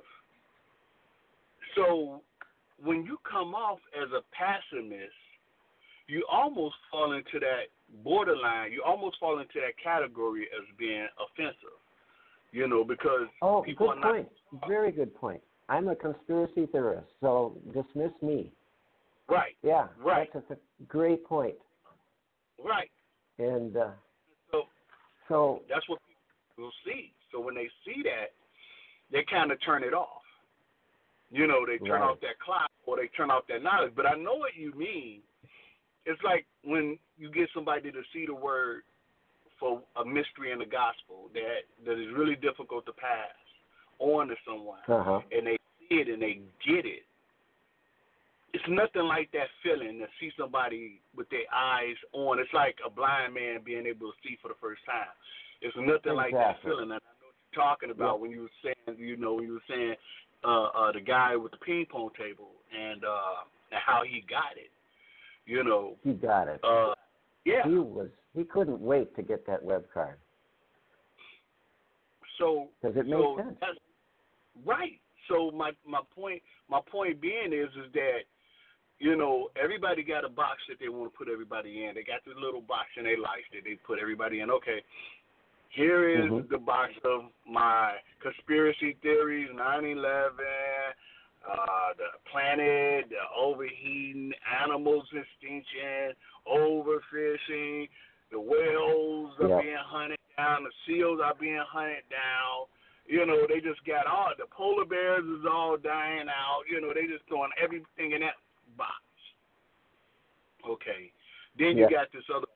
So when you come off as a pessimist, you almost fall into that borderline. You almost fall into that category as being offensive, because people good point. Very good point. I'm a conspiracy theorist, so dismiss me. Right. Yeah. Right. That's a great point. Right. And so that's what people see. So when they see that, they kind of turn it off. They turn off that clock or they turn off that knowledge. But I know what you mean. It's like when you get somebody to see the word for a mystery in the gospel that is really difficult to pass on to someone, and they see it and they get it. It's nothing like that feeling to see somebody with their eyes on. It's like a blind man being able to see for the first time. It's nothing like that feeling. And I know what you're talking about when you were saying, the guy with the ping pong table and how he got it. He got it. Yeah. He couldn't wait to get that web card. So because it made sense. Right. So my point being is that everybody got a box that they want to put everybody in. They got this little box in their life that they put everybody in. Okay, here is the box of my conspiracy theories, 9/11, the planet, the overheating, animals extinction, overfishing, the whales are being hunted down, the seals are being hunted down. They just got all the polar bears is all dying out. They just throwing everything in that box. Okay, then you got this other,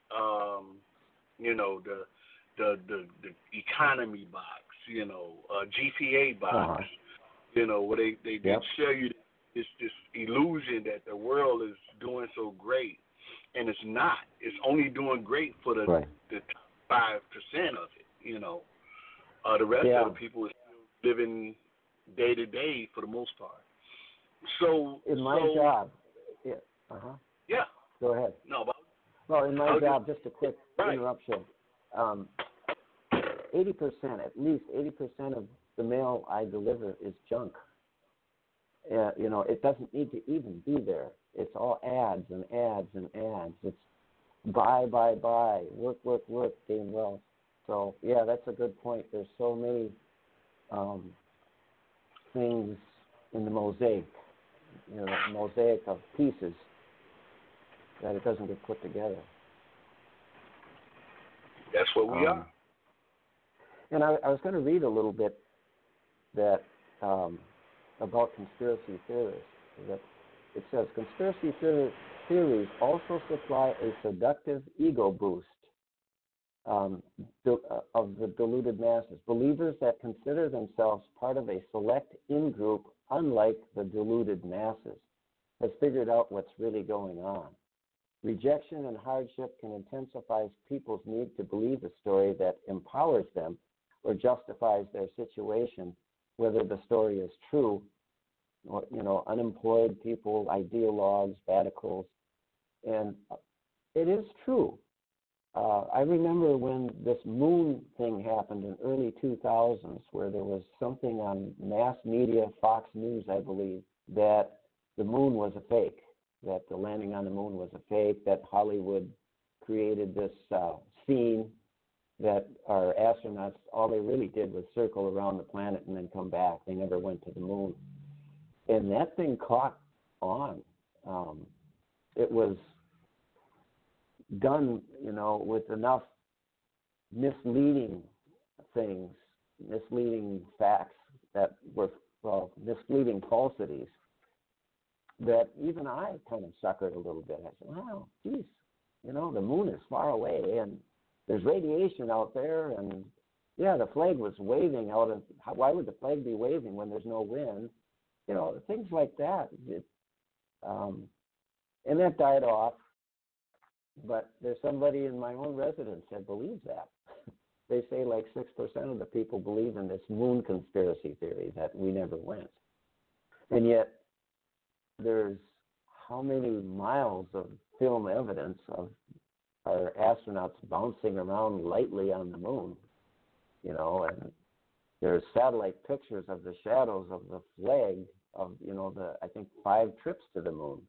the economy box, GPA box, where they show you this illusion that the world is doing so great, and it's not. It's only doing great for the top 5% of it. The rest of the people are still living day to day for the most part. So in my job, Yeah. Go ahead. No, but Well, in my Okay. job, just a quick Right. interruption. 80%, at least 80% of the mail I deliver is junk. It doesn't need to even be there. It's all ads and ads and ads. It's buy, work, gain wealth. So, yeah, that's a good point. There's so many things in the mosaic, mosaic of pieces that it doesn't get put together. That's what we are. And I was going to read a little bit that about conspiracy theorists. That it says conspiracy theories also supply a seductive ego boost of the deluded masses. Believers that consider themselves part of a select in-group, unlike the deluded masses, has figured out what's really going on. Rejection and hardship can intensify people's need to believe a story that empowers them or justifies their situation, whether the story is true, or, unemployed people, ideologues, radicals. And it is true. I remember when this moon thing happened in early 2000s, where there was something on mass media, Fox News, I believe, that the moon was a fake, that the landing on the moon was a fake, that Hollywood created this scene that our astronauts, all they really did was circle around the planet and then come back. They never went to the moon. And that thing caught on. It was done, with enough misleading things, misleading facts that were, misleading falsities, that even I kind of suckered a little bit. I said, wow, geez, the moon is far away and there's radiation out there, and yeah, the flag was waving out of. Why would the flag be waving when there's no wind? Things like that. And that died off. But there's somebody in my own residence that believes that. They say like 6% of the people believe in this moon conspiracy theory that we never went. And yet, there's how many miles of film evidence of our astronauts bouncing around lightly on the moon, and there's satellite pictures of the shadows of the flag of, I think 5 trips to the moon.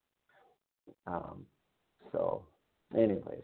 So, anyways,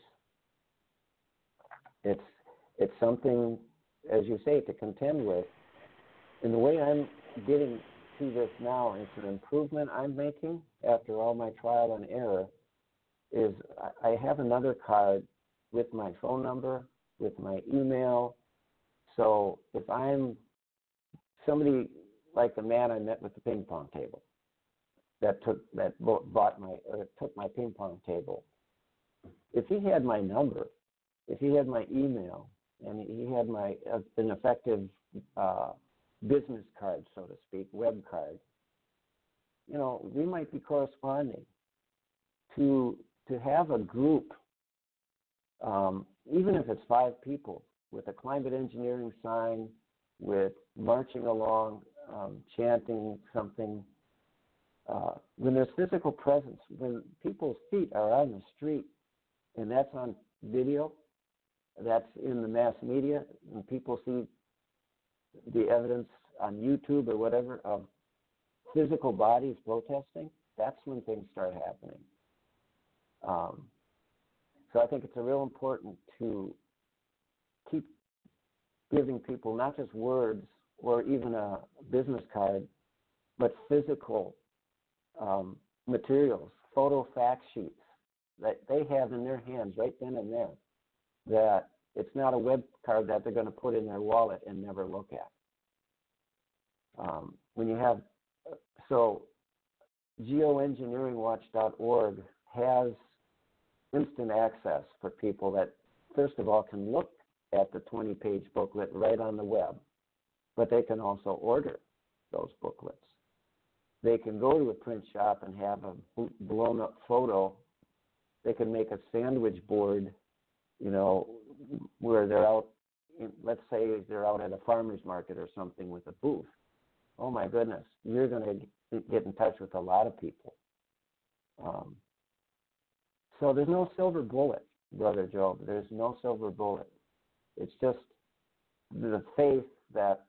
it's something, as you say, to contend with. And the way I'm getting to this now, it's an improvement I'm making after all my trial and error, is I have another card with my phone number, with my email. So if I'm somebody like the man I met with the ping pong table that took my ping pong table, if he had my number, if he had my email, and he had an effective business card, so to speak, web card, we might be corresponding. To have a group, even if it's 5 people, with a climate engineering sign, with marching along, chanting something, when there's physical presence, when people's feet are on the street, and that's on video, that's in the mass media, and people see the evidence on YouTube or whatever of physical bodies protesting, that's when things start happening. So I think it's real important to keep giving people not just words or even a business card, but physical materials, photo fact sheets that they have in their hands right then and there, that it's not a web card that they're going to put in their wallet and never look at. When you have, so geoengineeringwatch.org has instant access for people that, first of all, can look at the 20-page booklet right on the web, but they can also order those booklets. They can go to a print shop and have a blown-up photo. They can make a sandwich board, where they're out, let's say they're out at a farmer's market or something with a booth. Oh, my goodness, you're going to get in touch with a lot of people. So there's no silver bullet, Brother Job. There's no silver bullet. It's just the faith that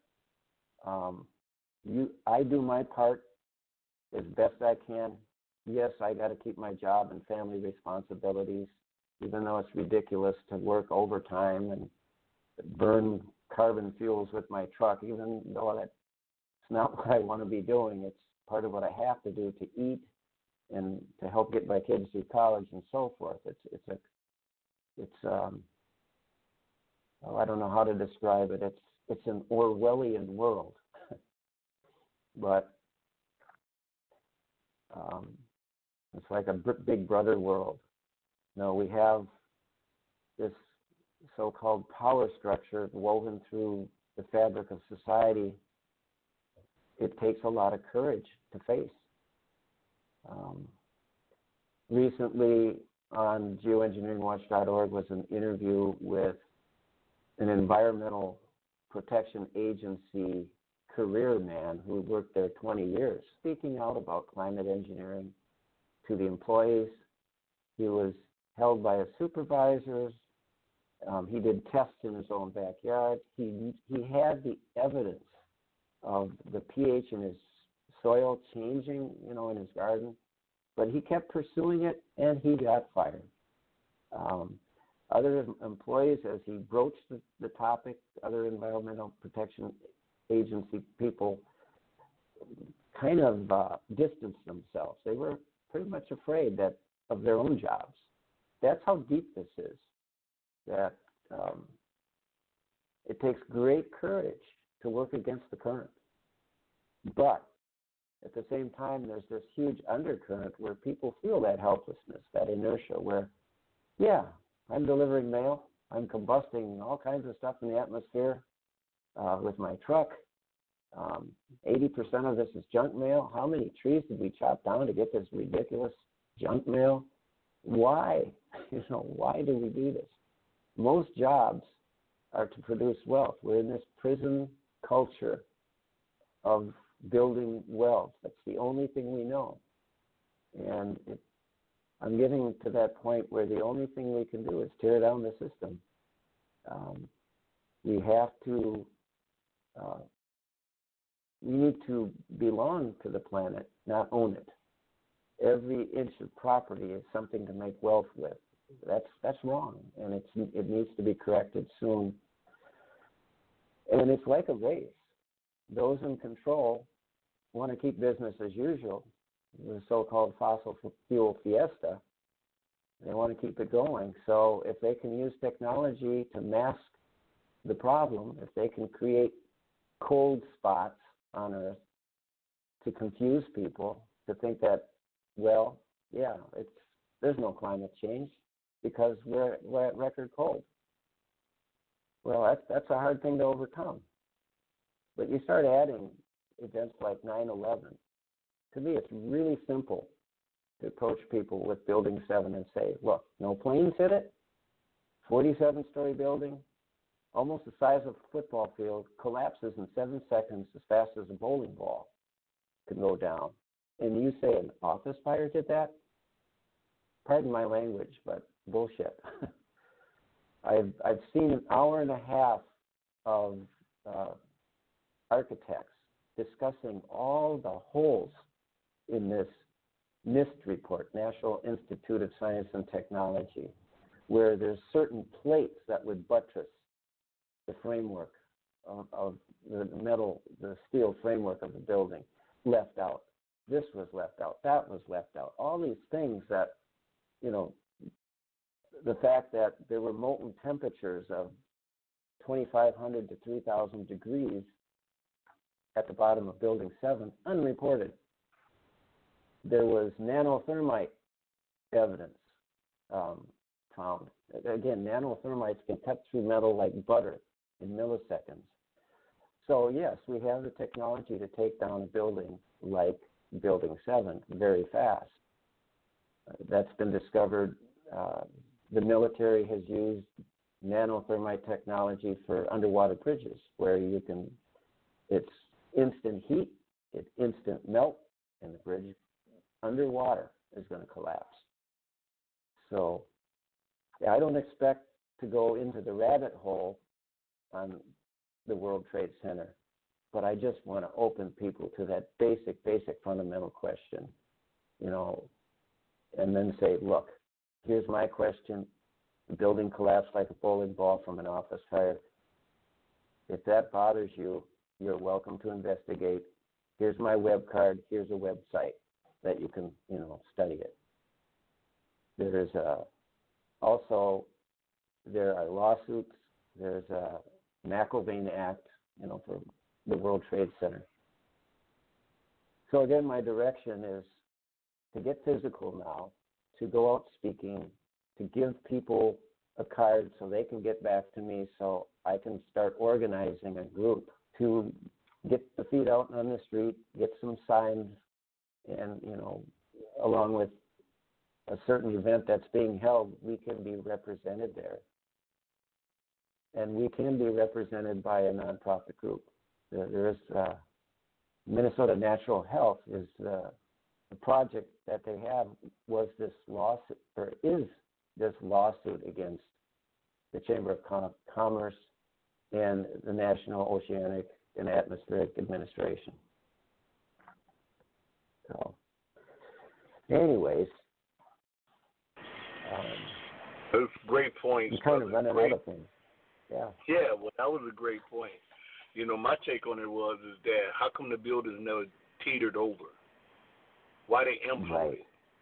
I do my part as best I can. Yes, I got to keep my job and family responsibilities, even though it's ridiculous to work overtime and burn carbon fuels with my truck, even though that's not what I want to be doing. It's part of what I have to do to eat and to help get my kids through college and so forth. I don't know how to describe it. It's an Orwellian world, but it's like a Big Brother world. No, we have this so-called power structure woven through the fabric of society. It takes a lot of courage to face. Recently on geoengineeringwatch.org was an interview with an environmental protection agency career man who worked there 20 years, speaking out about climate engineering to the employees. He was held by his supervisors. He did tests in his own backyard. He had the evidence of the pH in his soil changing, in his garden, but he kept pursuing it, and he got fired. Other employees, as he broached the topic, other environmental protection agency people kind of distanced themselves. They were pretty much afraid of their own jobs. That's how deep this is, that it takes great courage to work against the current. But at the same time, there's this huge undercurrent where people feel that helplessness, that inertia, where, yeah, I'm delivering mail, I'm combusting all kinds of stuff in the atmosphere with my truck. 80% of this is junk mail. How many trees did we chop down to get this ridiculous junk mail? Why? Why do we do this? Most jobs are to produce wealth. We're in this prison culture of building wealth. That's the only thing we know. And I'm getting to that point where the only thing we can do is tear down the system. We have to, we need to belong to the planet, not own it. Every inch of property is something to make wealth with. That's wrong, and it needs to be corrected soon. And it's like a race. Those in control want to keep business as usual, the so-called fossil fuel fiesta. They want to keep it going. So if they can use technology to mask the problem, if they can create cold spots on Earth to confuse people, to think that, well, yeah, there's no climate change because we're at record cold. Well, that's a hard thing to overcome. But you start adding events like 9/11. To me, it's really simple to approach people with Building 7 and say, look, no planes hit it, 47-story building, almost the size of a football field, collapses in 7 seconds as fast as a bowling ball can go down. And you say an office fire did that? Pardon my language, but bullshit. I've seen an hour and a half of architects discussing all the holes in this NIST report, National Institute of Science and Technology, where there's certain plates that would buttress the framework of the steel framework of the building, left out. This was left out. That was left out. All these things that, the fact that there were molten temperatures of 2,500 to 3,000 degrees at the bottom of Building 7, unreported. There was nanothermite evidence found. Again, nanothermites can cut through metal like butter in milliseconds. So yes, we have the technology to take down a building like Building 7 very fast. That's been discovered. The military has used nanothermite technology for underwater bridges, where it's instant heat, it's instant melt, and the bridge underwater is going to collapse. So I don't expect to go into the rabbit hole on the World Trade Center, but I just want to open people to that basic fundamental question, and then say, look, here's my question. The building collapsed like a bowling ball from an office fire. If that bothers you, you're welcome to investigate. Here's my web card. Here's a website that you can, study it. There is also, there are lawsuits. There's a McIlvaine Act, for the World Trade Center. So again, my direction is to get physical now, to go out speaking, to give people a card so they can get back to me so I can start organizing a group to get the feet out on the street, get some signs, and, along with a certain event that's being held, we can be represented there. And we can be represented by a nonprofit group. There is Minnesota Natural Health is the project that they have was this lawsuit, or is this lawsuit against the Chamber of Commerce and the National Oceanic and Atmospheric Administration. So, anyways, those great points. You kind of run out of things. Yeah. Yeah, well, that was a great point. My take on it is that how come the buildings never teetered over? Why they imploded? Right.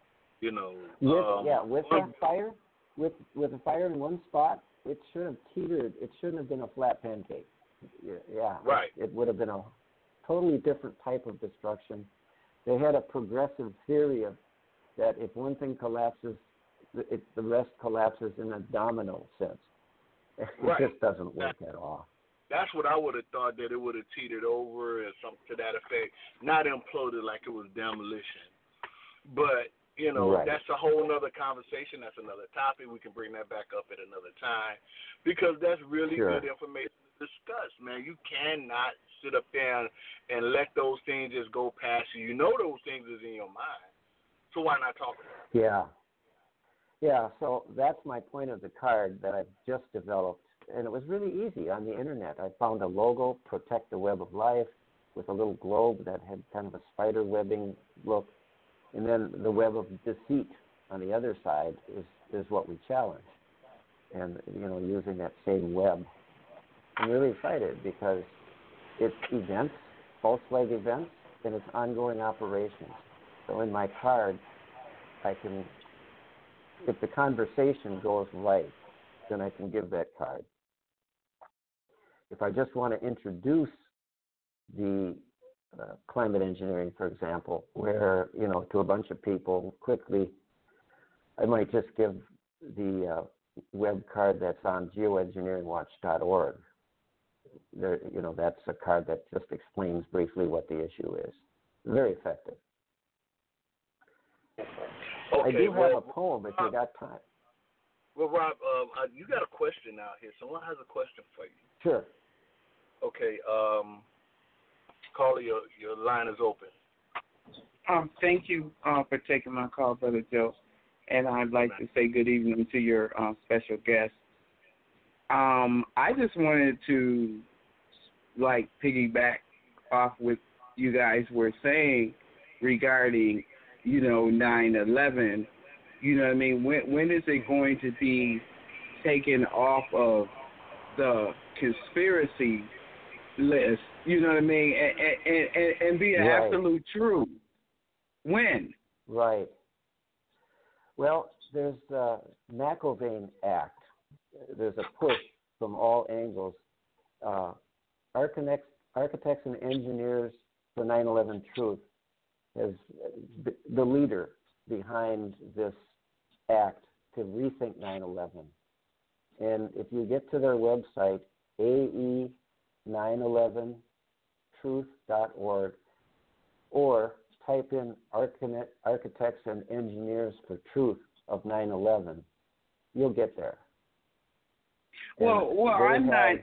With that fire, with a fire in one spot, it should have teetered. It shouldn't have been a flat pancake. Yeah. Right. It would have been a totally different type of destruction. They had a progressive theory of that if one thing collapses, the rest collapses in a domino sense. It just doesn't work at all. That's what I would have thought, that it would have teetered over or something to that effect, not imploded like it was demolition. But, right. That's a whole other conversation. That's another topic. We can bring that back up at another time because that's really Sure. good information to discuss, man. You cannot sit up there and let those things just go past you. You know those things is in your mind. So why not talk about it? Yeah. Yeah, so that's my point of the card that I've just developed. And it was really easy on the internet. I found a logo, Protect the Web of Life, with a little globe that had kind of a spider webbing look. And then the web of deceit on the other side is what we challenge. And, using that same web. I'm really excited because it's events, false flag events, and it's ongoing operations. So in my card, I can, if the conversation goes right, then I can give that card. If I just want to introduce the climate engineering, for example, where, to a bunch of people quickly, I might just give the web card that's on geoengineeringwatch.org. There, that's a card that just explains briefly what the issue is. Very effective. Okay, I do have a poem if you got time. Well, Rob, you got a question out here. Someone has a question for you. Sure. Okay, caller, your line is open. Thank you for taking my call, Brother Joe. And I'd like to say good evening to your special guest. I just wanted to, piggyback off what you guys were saying regarding, 9/11. You know what I mean? When is it going to be taken off of the conspiracy list? You know what I mean? And be an absolute truth. When? Right. Well, there's the McIlvaine Act. There's a push from all angles. Architects and Engineers for 9/11 Truth is the leader behind this act to rethink 9/11. And if you get to their website, ae911truth.org, or type in Architects and Engineers for Truth of 9/11, you'll get there. Well, I'm not.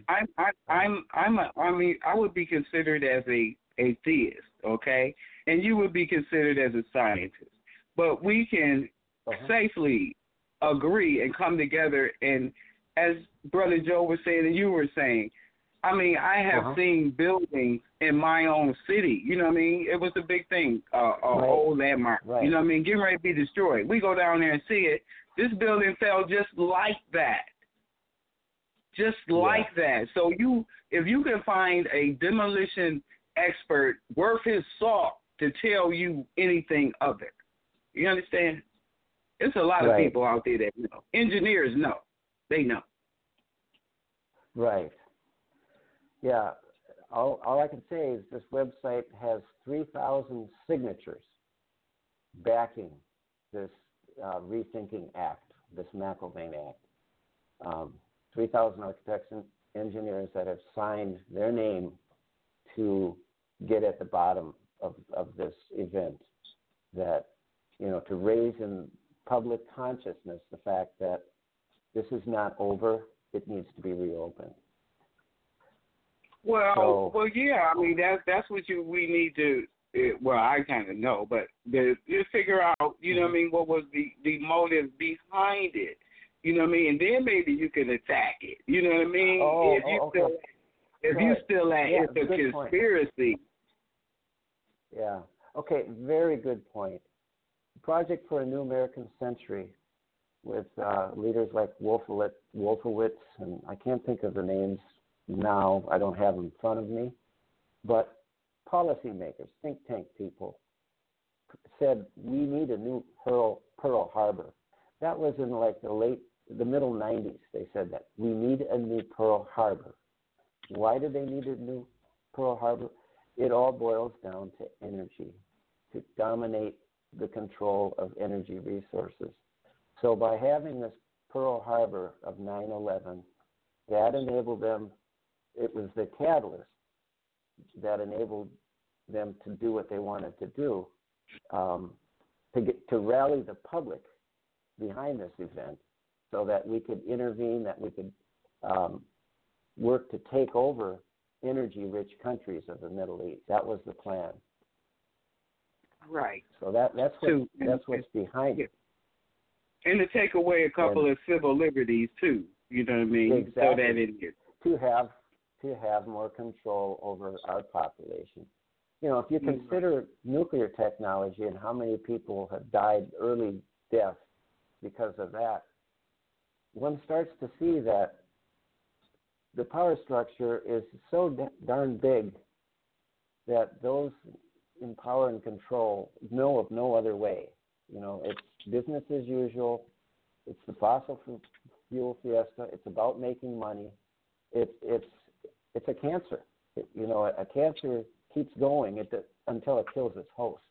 I would be considered as a theist, okay, and you would be considered as a scientist. But we can safely agree and come together. And as Brother Joe was saying and you were saying, I mean, I have seen buildings in my own city. You know what I mean? It was a big thing, old landmark. Right. You know what I mean? Getting ready to be destroyed. We go down there and see it. This building fell just like that. Just like that. So if you can find a demolition expert worth his salt to tell you anything of it, you understand? There's a lot of people out there that know. Engineers know. They know. Right. Yeah. All I can say is this website has 3,000 signatures backing this Rethinking Act, this McIlvaine Act. 3,000 architects and engineers that have signed their name to get at the bottom of this event, that, you know, to raise in public consciousness the fact that this is not over, it needs to be reopened. Well, yeah. I mean, that's what we need to. Well, I kind of know, but you figure out, you know what I mean, what was the motive behind it. You know what I mean? And then maybe you can attack it. You know what I mean? If you still at it's a conspiracy. Point. Yeah. Okay, very good point. Project for a New American Century with leaders like Wolfowitz, and I can't think of the names now. I don't have them in front of me. But policymakers, think tank people, said we need a new Pearl Harbor. That was in like the middle 90s. They said that we need a new Pearl Harbor. Why do they need a new Pearl Harbor? It all boils down to energy, to dominate the control of energy resources. So by having this Pearl Harbor of 9/11, that enabled them, it was the catalyst that enabled them to do what they wanted to do, to rally the public behind this event so that we could intervene, that we could work to take over energy-rich countries of the Middle East. That was the plan. Right. So that's what's behind it. And to take away a couple of civil liberties too. You know what I mean? Exactly. So that it is. To have more control over our population. You know, if you consider nuclear technology and how many people have died early deaths because of that, one starts to see that the power structure is so darn big that those in power and control know of no other way. You know, it's business as usual. It's the fossil fuel fiesta. It's about making money. It's a cancer. A cancer keeps going until it kills its host.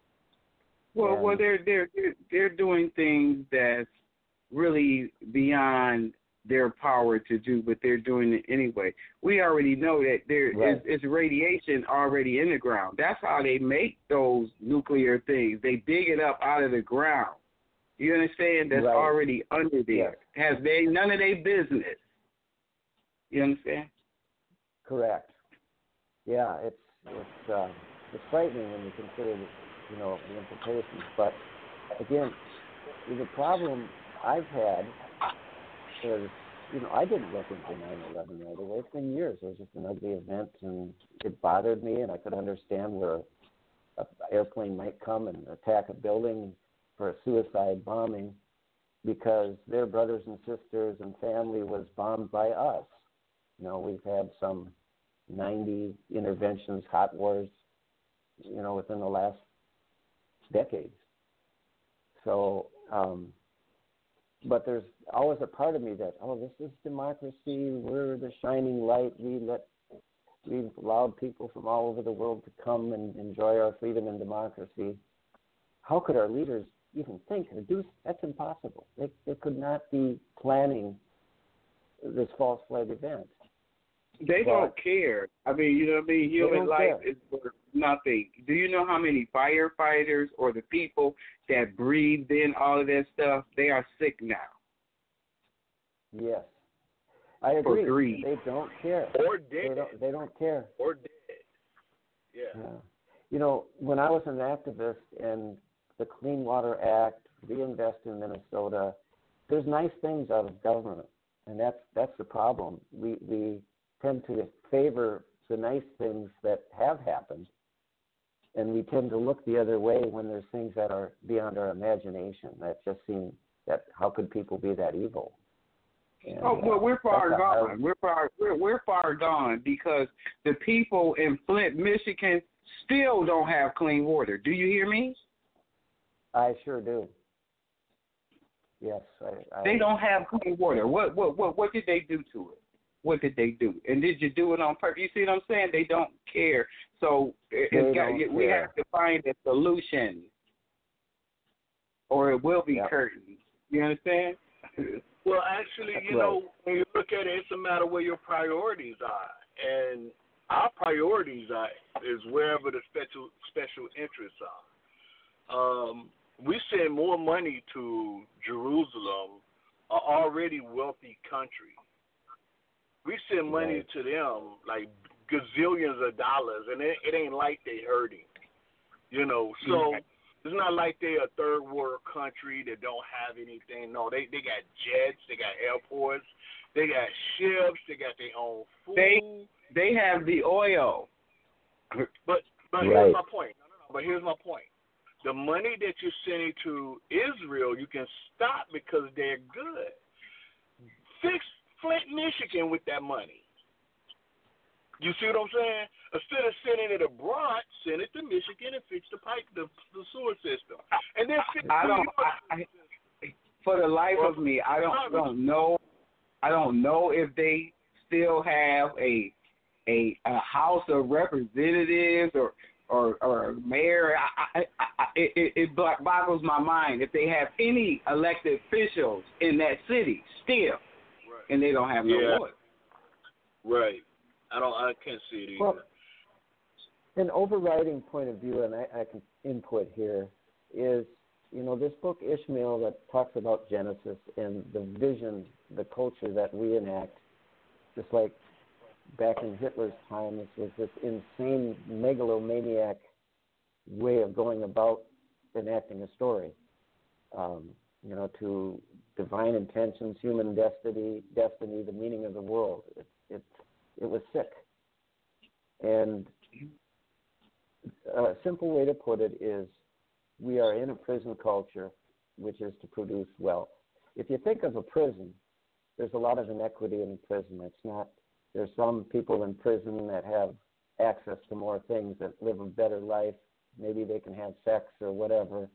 Well, they're doing things that's really beyond their power to do, but they're doing it anyway. We already know that there is radiation already in the ground. That's how they make those nuclear things. They dig it up out of the ground. You understand? That's already under there. Yes. None of their business. You understand? Correct. Yeah, it's frightening when you consider the implications. But again, the problem I've had is, I didn't look into 9/11 right away. It's been years. It was just an ugly event, and it bothered me, and I could understand where an airplane might come and attack a building for a suicide bombing because their brothers and sisters and family was bombed by us. We've had some 90 interventions, hot wars, within the last decades. So, but there's always a part of me that, this is democracy. We're the shining light. We've allowed people from all over the world to come and enjoy our freedom and democracy. How could our leaders even think or do? That's impossible. They could not be planning this false flag event. They don't care. I mean, you know what I mean? Human life is worth nothing. Do you know how many firefighters or the people that breathed in all of that stuff, they are sick now? Yes. I agree. For greed. They don't care. Or dead. They don't care. Or dead. Yeah. When I was an activist in the Clean Water Act, Reinvest in Minnesota, there's nice things out of government, and that's the problem. We tend to favor the nice things that have happened, and we tend to look the other way when there's things that are beyond our imagination that just seem that how could people be that evil? And, well, we're far gone. We're far gone because the people in Flint, Michigan, still don't have clean water. Do you hear me? I sure do. Yes, they don't have clean water. What did they do to it? What did they do? And did you do it on purpose? You see what I'm saying? They don't care. So we have to find a solution, or it will be curtains. You understand? Well, actually, you know, when you look at it, it's a matter where your priorities are, and our priorities is wherever the special interests are. We send more money to Jerusalem, an already wealthy country. We send money to them like gazillions of dollars, and it ain't like they hurting, you know. So it's not like they a third world country that don't have anything. No, they got jets, they got airports, they got ships, they got their own food. They have the oil. But here's my point. But here's my point. The money that you're sending to Israel, you can stop because they're good. Fix Flint, Michigan with that money. You see what I'm saying? Instead of sending it abroad, send it to Michigan and fix the sewer system. And then fix for the life of me, I don't know. I don't know if they still have a House of Representatives or a mayor. It boggles my mind if they have any elected officials in that city still, and they don't have no voice. Right. I can't see it either. Well, an overriding point of view, and I can input here, is, you know, this book Ishmael that talks about Genesis and the vision, the culture that we enact, just like back in Hitler's time, this was this insane megalomaniac way of going about enacting a story, you know, to divine intentions, human destiny, the meaning of the world. It was sick. And a simple way to put it is we are in a prison culture, which is to produce wealth. If you think of a prison, there's a lot of inequity in a prison. There's some people in prison that have access to more things, that live a better life. Maybe they can have sex or whatever.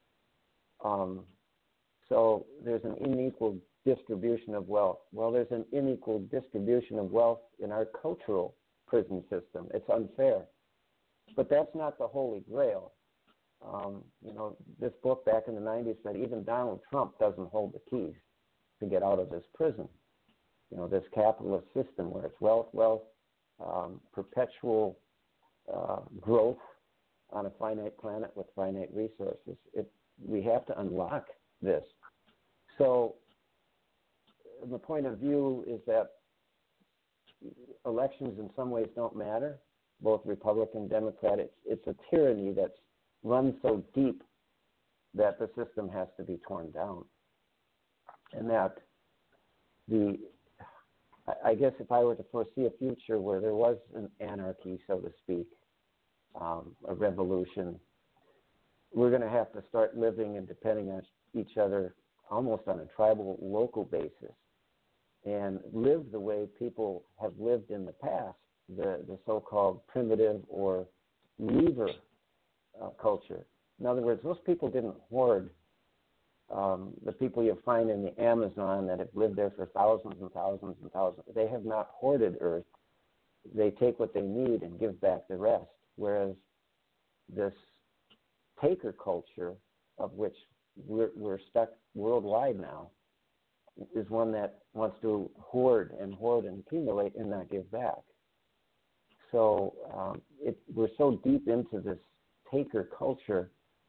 So there's an unequal distribution of wealth. Well, there's an unequal distribution of wealth in our cultural prison system. It's unfair. But that's not the Holy Grail. You know, this book back in the 90s said even Donald Trump doesn't hold the keys to get out of this prison. You know, this capitalist system where it's wealth, perpetual growth on a finite planet with finite resources. We have to unlock this. So the point of view is that elections in some ways don't matter, both Republican, Democrat. It's a tyranny that's run so deep that the system has to be torn down. And that I guess if I were to foresee a future where there was an anarchy, so to speak, a revolution, we're going to have to start living and depending on each other almost on a tribal, local basis, and live the way people have lived in the past, the so-called primitive or leaver culture. In other words, those people didn't hoard. The people you find in the Amazon that have lived there for thousands and thousands and thousands, they have not hoarded earth. They take what they need and give back the rest. Whereas this taker culture, of which we're stuck worldwide now, is one that wants to hoard and accumulate and not give back. So we're so deep into this taker culture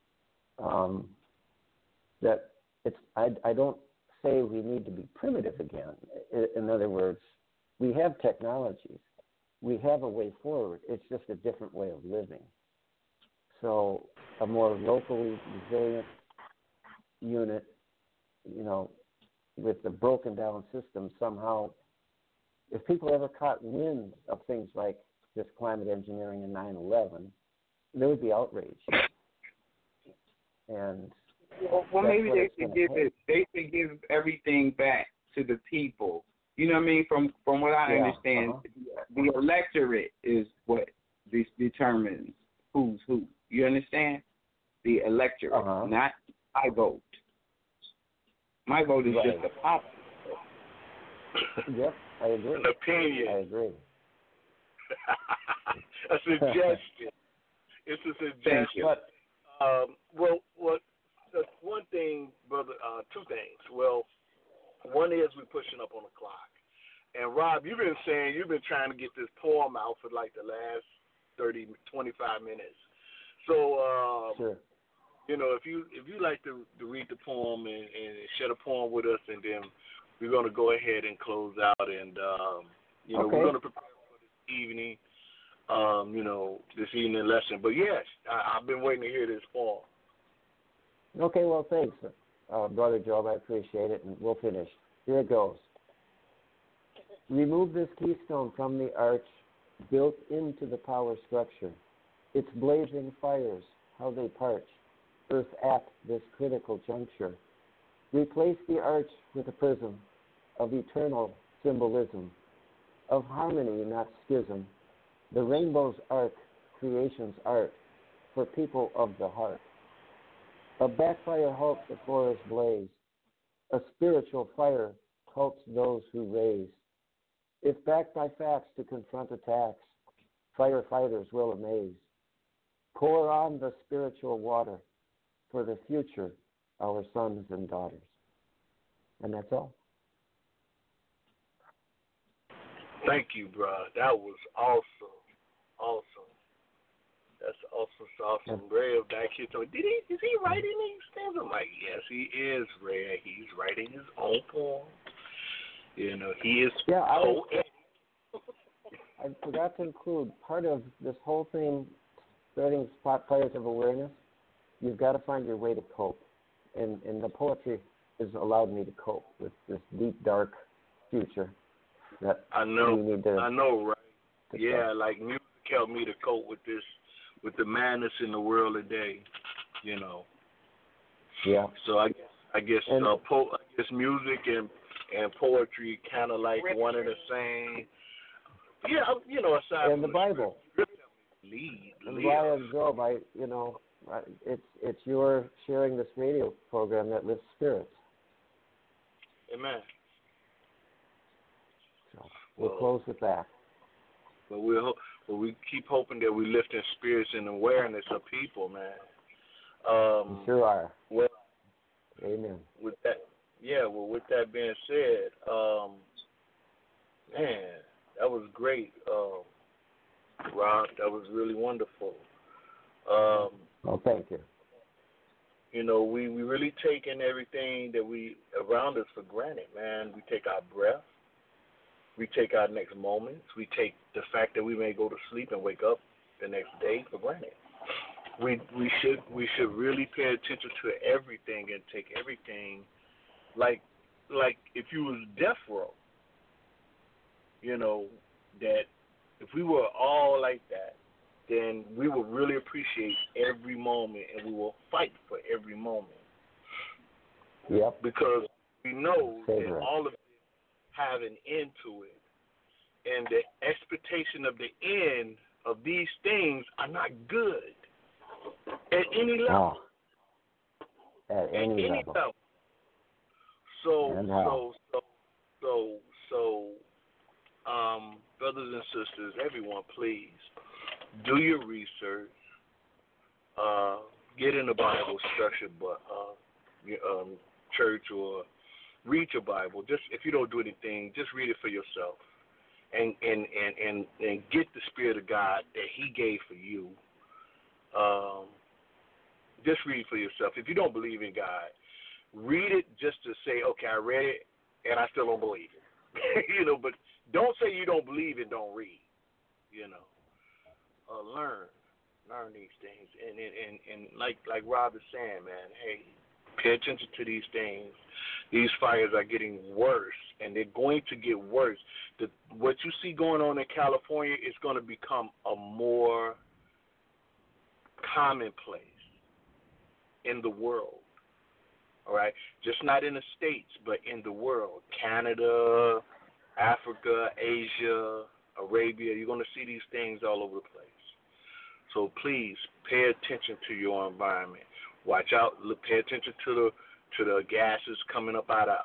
that I don't say we need to be primitive again. In other words, we have technologies. We have a way forward. It's just a different way of living. So a more locally resilient unit, you know, with the broken down system somehow, if people ever caught wind of things like this climate engineering and 9/11, there would be outrage. And well maybe they should give it. They should give everything back to the people. You know what I mean? From what I understand, the electorate is what determines who's who. You understand? The electorate, not my vote. My vote is just a pop. Yep, I agree. An opinion. I agree. A suggestion. It's a suggestion. But, well, one thing, brother, two things. Well, one is we're pushing up on the clock. And, Rob, you've been trying to get this poem out for like the last 30, 25 minutes. So, sure. You know, if you like to read the poem and share the poem with us, and then we're going to go ahead and close out. And, you know, we're going to prepare for this evening, this evening lesson. But, yes, I've been waiting to hear this poem. Okay, well, thanks, Brother Job. I appreciate it, and we'll finish. Here it goes. Remove this keystone from the arch built into the power structure. Its blazing fires, how they parch, earth at this critical juncture. Replace the arch with a prism of eternal symbolism, of harmony, not schism, the rainbow's arc, creation's art, for people of the heart. A backfire halts the forest blaze, a spiritual fire halts those who raise. If backed by facts to confront attacks, firefighters will amaze. Pour on the spiritual water for the future, our sons and daughters. And that's all. Thank you, bro. That was awesome. Awesome. That's awesome. Ray of that kid told me, is he writing these things? I'm like, yes, he is, Ray. He's writing his own poem. You know, he is poet. I forgot to include part of this whole thing, starting spot fires of awareness. You've got to find your way to cope. And the poetry has allowed me to cope with this deep, dark future that I know. we need to. I know, right? Yeah, stop. like music helped me to cope with this, with the madness in the world today. You know. Yeah. So I guess music and poetry kind of like one and the same. Yeah, you know, aside and from the Bible. Lead. And Brian Job, it's your sharing this radio program that lifts spirits. Amen. So we'll close with that. But we keep hoping that we lift in spirits and awareness of people, man. You sure are. Well, amen. With that being said, man, that was great, Rob. That was really wonderful. Thank you. You know, we really taking everything that we around us for granted, man. We take our breath. We take our next moments. We take the fact that we may go to sleep and wake up the next day for granted. We should really pay attention to everything and take everything like if you was death row. You know, that if we were all like that, then we will really appreciate every moment and we will fight for every moment. Yep. Because we know that all of it have an end to it. And the expectation of the end of these things are not good at any level. At any level. Brothers and sisters, everyone, please do your research. Get in the Bible structured church or read your Bible. Just if you don't do anything, just read it for yourself, and get the Spirit of God that He gave for you. Just read it for yourself. If you don't believe in God, read it just to say, okay, I read it and I still don't believe it. You know, but don't say you don't believe it, don't read. You know, learn these things, and like Rob is saying, man. Hey, Pay attention to these things. These fires are getting worse, and they're going to get worse. What you see going on in California is going to become a more commonplace in the world. All right? Just not in the States, but in the world. Canada, Africa, Asia, Arabia, you're going to see these things all over the place. So please pay attention to your environment. Watch out. Pay attention to the gases coming up out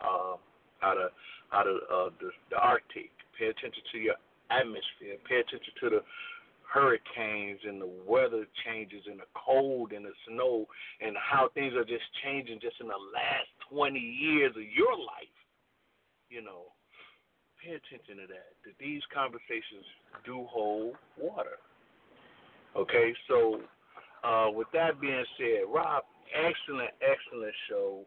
of the Arctic. Pay attention to your atmosphere. Pay attention to the hurricanes and the weather changes and the cold and the snow and how things are just changing just in the last 20 years of your life. You know, pay attention to that. That these conversations do hold water. Okay, so with that being said, Rob, excellent show.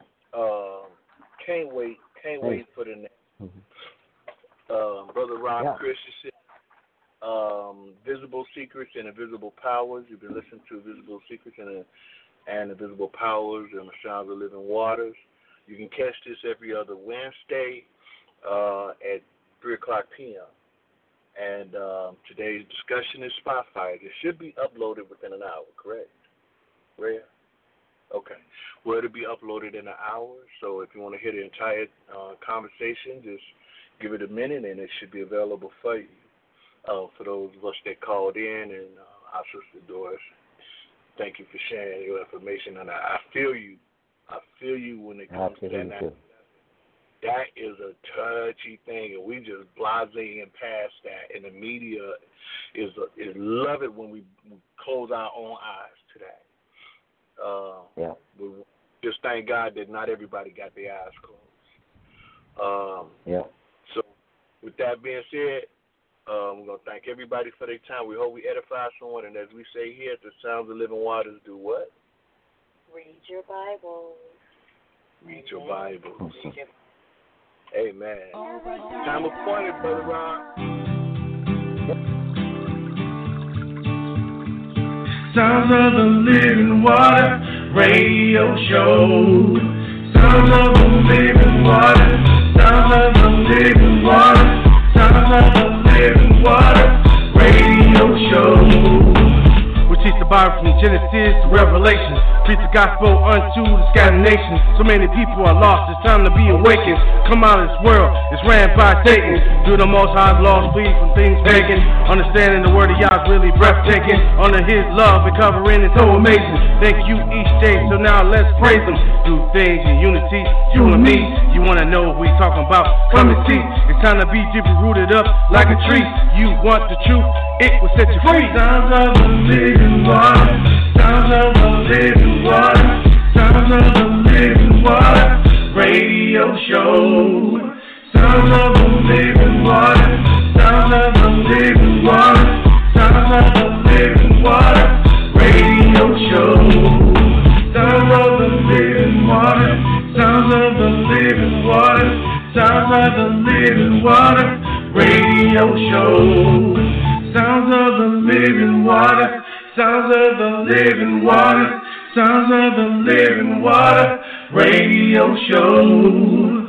Can't wait for the next. Brother Rob Christensen, Visible Secrets and Invisible Powers. You've been listening to Visible Secrets and Invisible Powers and the Sounds of Living Waters. You can catch this every other Wednesday at 3 o'clock p.m. And today's discussion is spot fires. It should be uploaded within an hour, correct? Rhea? Okay. Well, it'll be uploaded in an hour, so if you want to hear the entire conversation, just give it a minute, and it should be available for you. For those of us that called in and our sister Doris, thank you for sharing your information, and I feel you. I feel you when it comes to that. That is a touchy thing, and we just blasé and past that. And the media is love it when we close our own eyes to that. We just thank God that not everybody got their eyes closed. So, with that being said, we're going to thank everybody for their time. We hope we edify someone, and as we say here at the Sounds of Living Waters, do what? Read your Bible. Read your Bibles. Amen. Time appointed, Brother Rob. Sounds of the Living Water Radio Show. Sounds of the Living Water. Sounds of the Living Water. Sounds of the Living Water Radio Show. We teach the Bible from Genesis to Revelation. Preach the gospel unto the scattered nations. So many people are lost, it's time to be awakened. Come out of this world, it's ran by Satan. Do the Most High's laws, flee from things pagan. Understanding the word of Yah is really breathtaking. Under his love and covering is so amazing. Thank you each day, so now let's praise him. Do things in unity, you and me. You wanna know what we talking about? Come and see. It's time to be deeply rooted up like a tree. You want the truth, it will set you free. Sounds of the living water. Sounds of the living water. Sounds of the living water radio show. Sounds of the living water. Sounds of the living water. Sounds of the living water radio show. Sounds of the living water. Sounds of the living water. Sounds of the living water radio show. Sounds of the living water. Sounds of the living water. Sounds of the living water radio show.